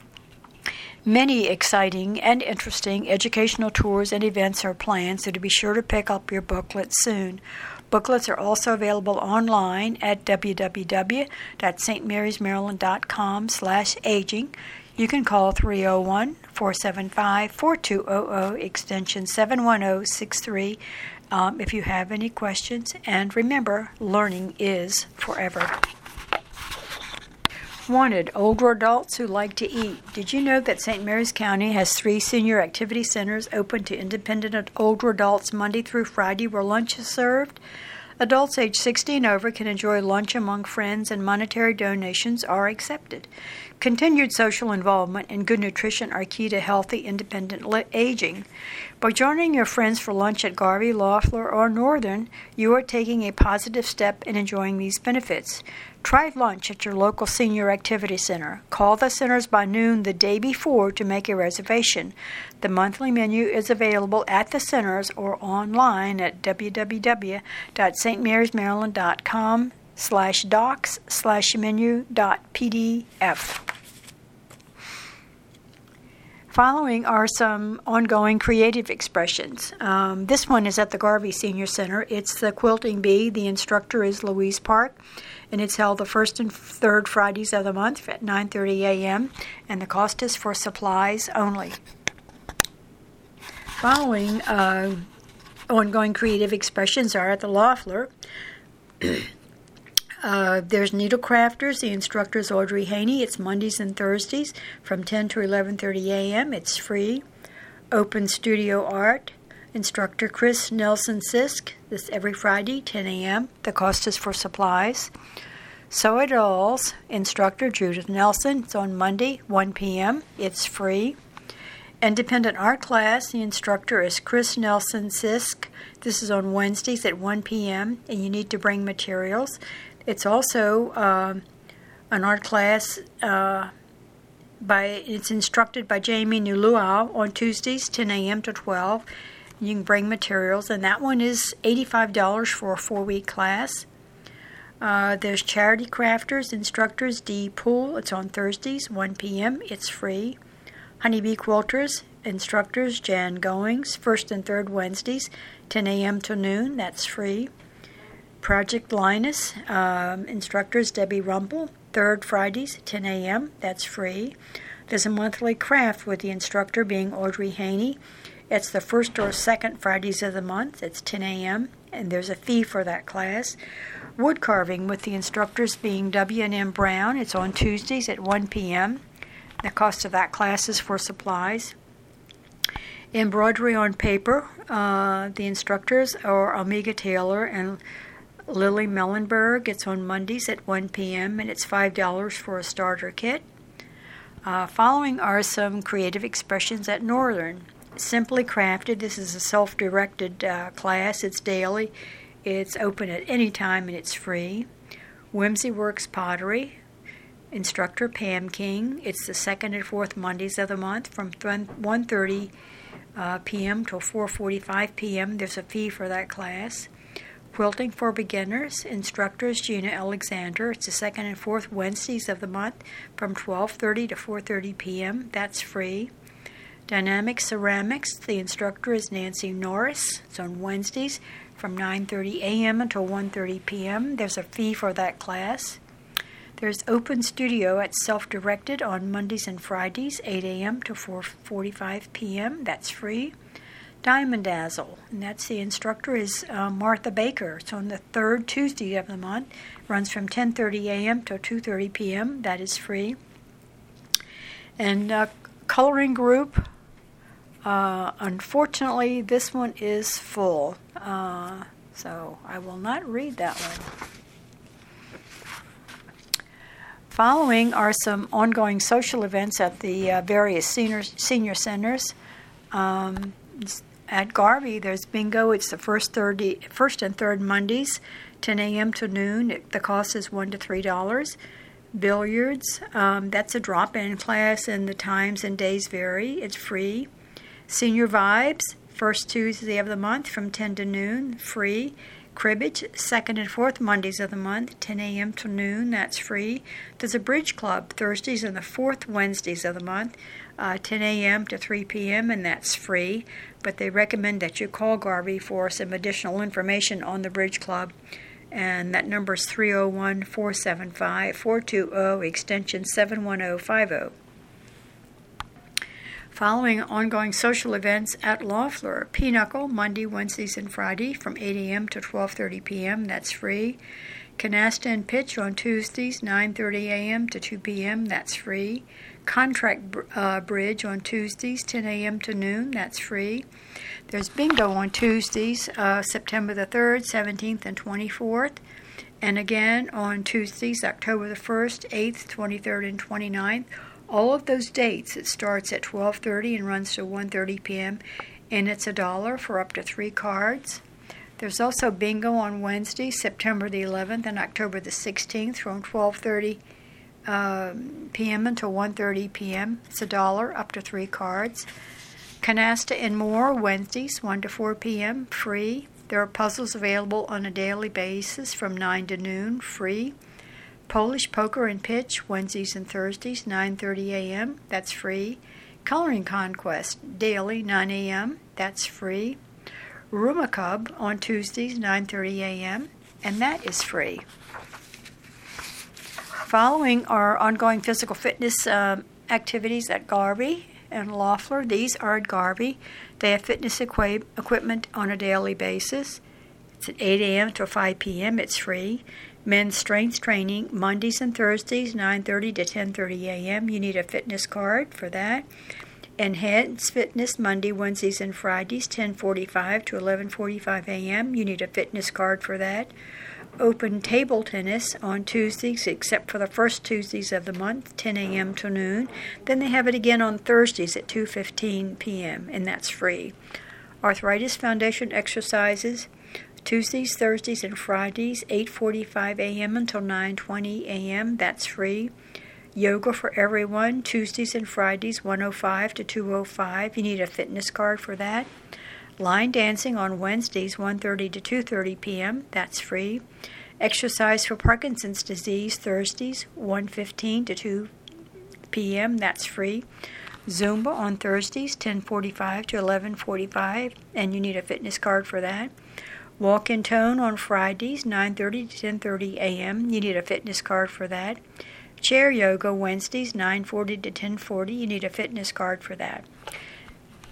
Many exciting and interesting educational tours and events are planned, so to be sure to pick up your booklet soon. Booklets are also available online at w w w dot st marys maryland dot com slash aging. You can call three oh one, four seven five, four two zero zero, extension seven one zero six three, um, if you have any questions. And remember, learning is forever. Wanted, older adults who like to eat. Did you know that Saint Mary's County has three senior activity centers open to independent older adults Monday through Friday where lunch is served? Adults age sixty and over can enjoy lunch among friends, and monetary donations are accepted. Continued social involvement and good nutrition are key to healthy, independent li- aging. By joining your friends for lunch at Garvey, Loeffler, or Northern, you are taking a positive step in enjoying these benefits. Try lunch at your local Senior Activity Center. Call the centers by noon the day before to make a reservation. The monthly menu is available at the centers or online at w w w dot st marys maryland dot com slash docs slash menu dot p d f. Following are some ongoing creative expressions. Um, this one is at the Garvey Senior Center. It's the Quilting Bee. The instructor is Louise Park, and it's held the first and third Fridays of the month at nine thirty a.m., and the cost is for supplies only. Following uh, ongoing creative expressions are at the Loeffler. Uh, there's Needle Crafters. The instructor is Audrey Haney. It's Mondays and Thursdays from ten to eleven thirty a.m. It's free. Open Studio Art. Instructor Chris Nelson Sisk. This every Friday, ten a.m. The cost is for supplies. Sew It Alls. Instructor Judith Nelson. It's on Monday, one p.m. It's free. Independent Art Class. The instructor is Chris Nelson Sisk. This is on Wednesdays at one p.m. and you need to bring materials. It's also uh, an art class uh, by, it's instructed by Jamie Nuluau on Tuesdays, ten a.m. to twelve. You can bring materials, and that one is eighty-five dollars for a four-week class. Uh, there's Charity Crafters, instructors Dee Poole. It's on Thursdays, one p.m. It's free. Honeybee Quilters, instructors Jan Goings, first and third Wednesdays, ten a.m. to noon. That's free. Project Linus, um, instructors Debbie Rumble, third Fridays, ten a.m. That's free. There's a monthly craft with the instructor being Audrey Haney. It's the first or second Fridays of the month. It's ten a.m. and there's a fee for that class. Wood carving with the instructors being W and M Brown. It's on Tuesdays at one p.m. The cost of that class is for supplies. Embroidery on paper. Uh, the instructors are Omega Taylor and Lily Mellenberg. It's on Mondays at one p.m. and it's five dollars for a starter kit. Uh, following are some creative expressions at Northern. Simply Crafted. This is a self-directed uh, class. It's daily. It's open at any time and it's free. Whimsy Works Pottery. Instructor Pam King. It's the second and fourth Mondays of the month from one thirty uh, p.m. till four forty-five p.m. There's a fee for that class. Quilting for Beginners. Instructors Gina Alexander. It's the second and fourth Wednesdays of the month from twelve thirty to four thirty p.m. That's free. Dynamic Ceramics. The instructor is Nancy Norris. It's on Wednesdays from nine thirty a.m. until one thirty p.m. There's a fee for that class. There's Open Studio at Self-Directed on Mondays and Fridays, eight a.m. to four forty-five p.m. That's free. Diamond Dazzle, and that's the instructor is uh, Martha Baker. It's on the third Tuesday of the month. Runs from ten thirty a.m. to two thirty p.m. That is free. And uh, Coloring Group. Uh, unfortunately, this one is full, uh, so I will not read that one. Following are some ongoing social events at the uh, various senior, senior centers. Um, at Garvey, there's bingo. It's the first, thirty, first and third Mondays, ten a.m. to noon. It, the cost is one to three dollars. Billiards, um, that's a drop-in class, and the times and days vary. It's free. Senior Vibes, first Tuesday of the month from ten to noon, free. Cribbage, second and fourth Mondays of the month, ten a.m. to noon, that's free. There's a Bridge Club, Thursdays and the fourth Wednesdays of the month, uh, ten a.m. to three p.m., and that's free. But they recommend that you call Garvey for some additional information on the Bridge Club. And that number is three oh one, four seven five, four two zero, extension seven one zero five zero. Following ongoing social events at Loeffler, Pinochle, Monday, Wednesdays, and Friday from eight a.m. to twelve thirty p.m. That's free. Canasta and Pitch on Tuesdays, nine thirty a.m. to two p.m. That's free. Contract uh, Bridge on Tuesdays, ten a.m. to noon. That's free. There's bingo on Tuesdays, uh, September the third, seventeenth, and twenty-fourth. And again on Tuesdays, October the first, eighth, twenty-third, and twenty-ninth. All of those dates, it starts at twelve thirty and runs to one thirty p.m., and it's a dollar for up to three cards. There's also bingo on Wednesday, September the eleventh, and October the sixteenth from twelve thirty um, p.m. until one thirty p.m. It's a dollar, up to three cards. Canasta and More, Wednesdays, one to four p.m., free. There are puzzles available on a daily basis from nine to noon, free. Polish Poker and Pitch, Wednesdays and Thursdays, nine thirty a.m., that's free. Coloring Conquest, daily, nine a.m., that's free. Rumacub on Tuesdays, nine thirty a.m., and that is free. Following are ongoing physical fitness um, activities at Garvey and Loeffler. These are at Garvey. They have fitness equi- equipment on a daily basis. It's at eight a.m. to five p.m., it's free. Men's strength training, Mondays and Thursdays, nine thirty to ten thirty a.m. You need a fitness card for that. Enhanced Fitness, Monday, Wednesdays, and Fridays, ten forty-five to eleven forty-five a.m. You need a fitness card for that. Open Table Tennis on Tuesdays, except for the first Tuesdays of the month, ten a.m. to noon. Then they have it again on Thursdays at two fifteen p.m., and that's free. Arthritis Foundation exercises, Tuesdays, Thursdays, and Fridays, eight forty-five a.m. until nine twenty a.m. That's free. Yoga for Everyone, Tuesdays and Fridays, one oh five to two oh five. You need a fitness card for that. Line dancing on Wednesdays, one thirty to two thirty p.m. That's free. Exercise for Parkinson's disease, Thursdays, one fifteen to two p.m. That's free. Zumba on Thursdays, ten forty-five to eleven forty-five, and you need a fitness card for that. Walk in Tone on Fridays, nine thirty to ten thirty a.m. You need a fitness card for that. Chair Yoga Wednesdays, nine forty to ten forty. You need a fitness card for that.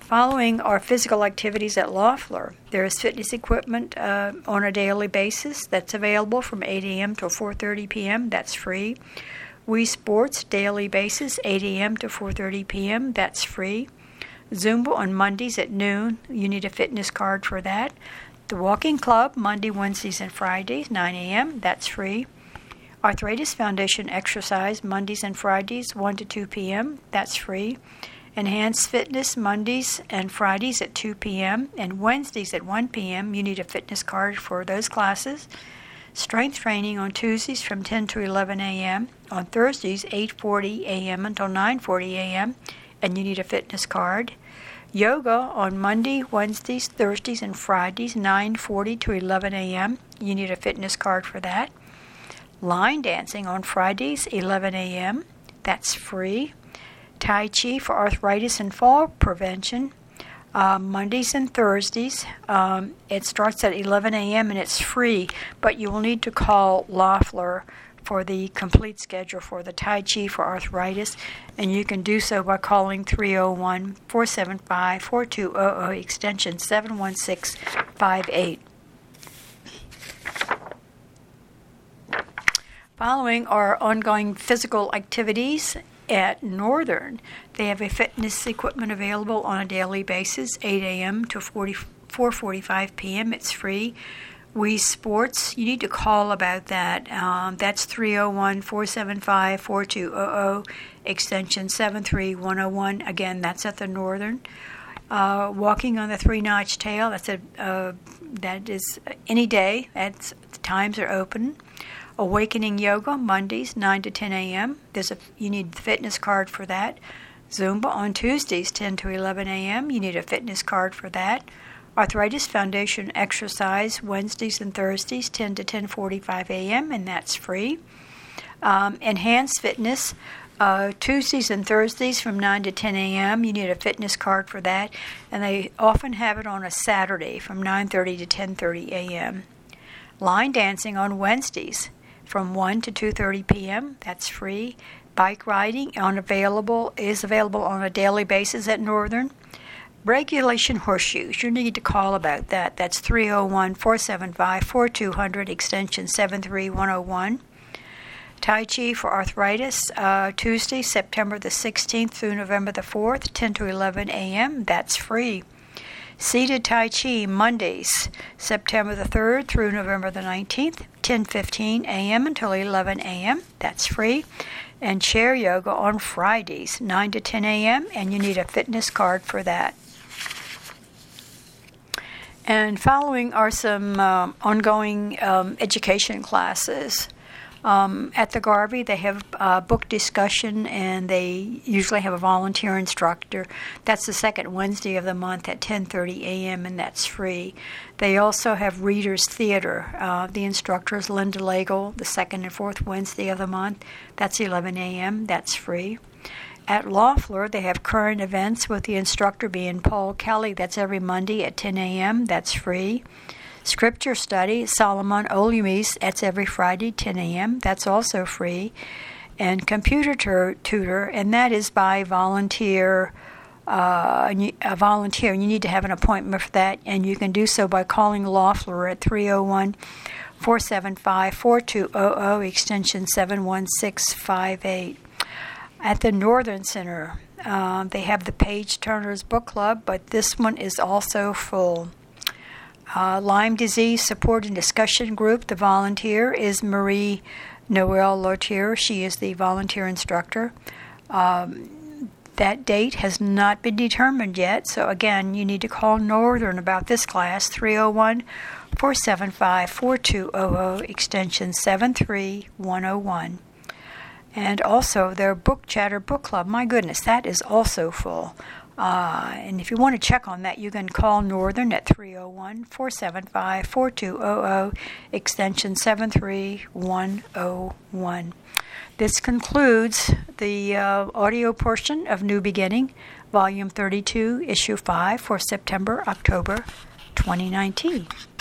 Following are physical activities at Loeffler. There is fitness equipment uh, on a daily basis that's available from eight a.m. to four thirty p.m. That's free. Wii Sports, daily basis, eight a.m. to four thirty p.m. That's free. Zumba on Mondays at noon. You need a fitness card for that. The Walking Club, Monday, Wednesdays, and Fridays, nine a.m. That's free. Arthritis Foundation exercise, Mondays and Fridays, one to two p.m. That's free. Enhanced Fitness, Mondays and Fridays at two p.m. and Wednesdays at one p.m. You need a fitness card for those classes. Strength training on Tuesdays from ten to eleven a.m. On Thursdays, eight forty a.m. until nine forty a.m. and you need a fitness card. Yoga on Monday, Wednesdays, Thursdays, and Fridays, nine forty to eleven a.m. You need a fitness card for that. Line dancing on Fridays, eleven a.m. That's free. Tai Chi for arthritis and fall prevention, uh, Mondays and Thursdays. Um, it starts at eleven a.m. and it's free, but you will need to call Loeffler for the complete schedule for the Tai Chi for arthritis, and you can do so by calling three oh one, four seven five, four two zero zero, extension seven one six five eight. Following are ongoing physical activities at Northern. They have a fitness equipment available on a daily basis, eight a.m. to four forty-five p.m. It's free. Wii Sports, you need to call about that. Um, that's three oh one, four seven five, four two zero zero, extension seven three one oh one. Again, that's at the Northern. Uh, walking on the three-notch tail, that's a uh, that is any day. That's, the times are open. Awakening Yoga, Mondays, nine to ten a.m. There's a you need a fitness card for that. Zumba on Tuesdays, ten to eleven a.m. You need a fitness card for that. Arthritis Foundation exercise, Wednesdays and Thursdays, ten to ten forty-five a.m., and that's free. Um, Enhanced Fitness, uh, Tuesdays and Thursdays from nine to ten a.m. You need a fitness card for that, and they often have it on a Saturday from nine thirty to ten thirty a.m. Line dancing on Wednesdays from one to two thirty p.m. That's free. Bike riding on available is available on a daily basis at Northern. Regulation horseshoes, you need to call about that. That's three oh one, four seven five, four two zero zero, extension seven three one oh one. Tai Chi for arthritis, uh, Tuesday, September the sixteenth through November the fourth, ten to eleven a.m. That's free. Seated Tai Chi, Mondays, September the third through November the nineteenth, ten fifteen a.m. until eleven a.m. That's free. And Chair Yoga on Fridays, nine to ten a.m., and you need a fitness card for that. And following are some um, ongoing um, education classes. Um, at the Garvey, they have uh, book discussion, and they usually have a volunteer instructor. That's the second Wednesday of the month at ten thirty a.m., and that's free. They also have Readers Theater. Uh, the instructor is Linda Lagle, the second and fourth Wednesday of the month. That's eleven a.m., that's free. At Loeffler, they have current events with the instructor being Paul Kelly. That's every Monday at ten a.m., that's free. Scripture study, Solomon Olumis, that's every Friday, ten a.m., that's also free. And computer tur- tutor, and that is by volunteer, uh, a volunteer, and you need to have an appointment for that, and you can do so by calling Loeffler at three oh one, four seven five, four two zero zero, extension seven one six five eight. At the Northern Center, uh, they have the Page Turner's Book Club, but this one is also full. Uh, Lyme Disease Support and Discussion Group, the volunteer is Marie Noelle Lautier. She is the volunteer instructor. Um, that date has not been determined yet, so again, you need to call Northern about this class, three oh one, four seven five, four two zero zero, extension seven three one oh one. And also their Book Chatter Book Club, my goodness, that is also full. Uh, and if you want to check on that, you can call Northern at three oh one, four seven five, four two zero zero, extension seven three one oh one. This concludes the uh, audio portion of New Beginning, Volume thirty-two, Issue five for September, October twenty nineteen.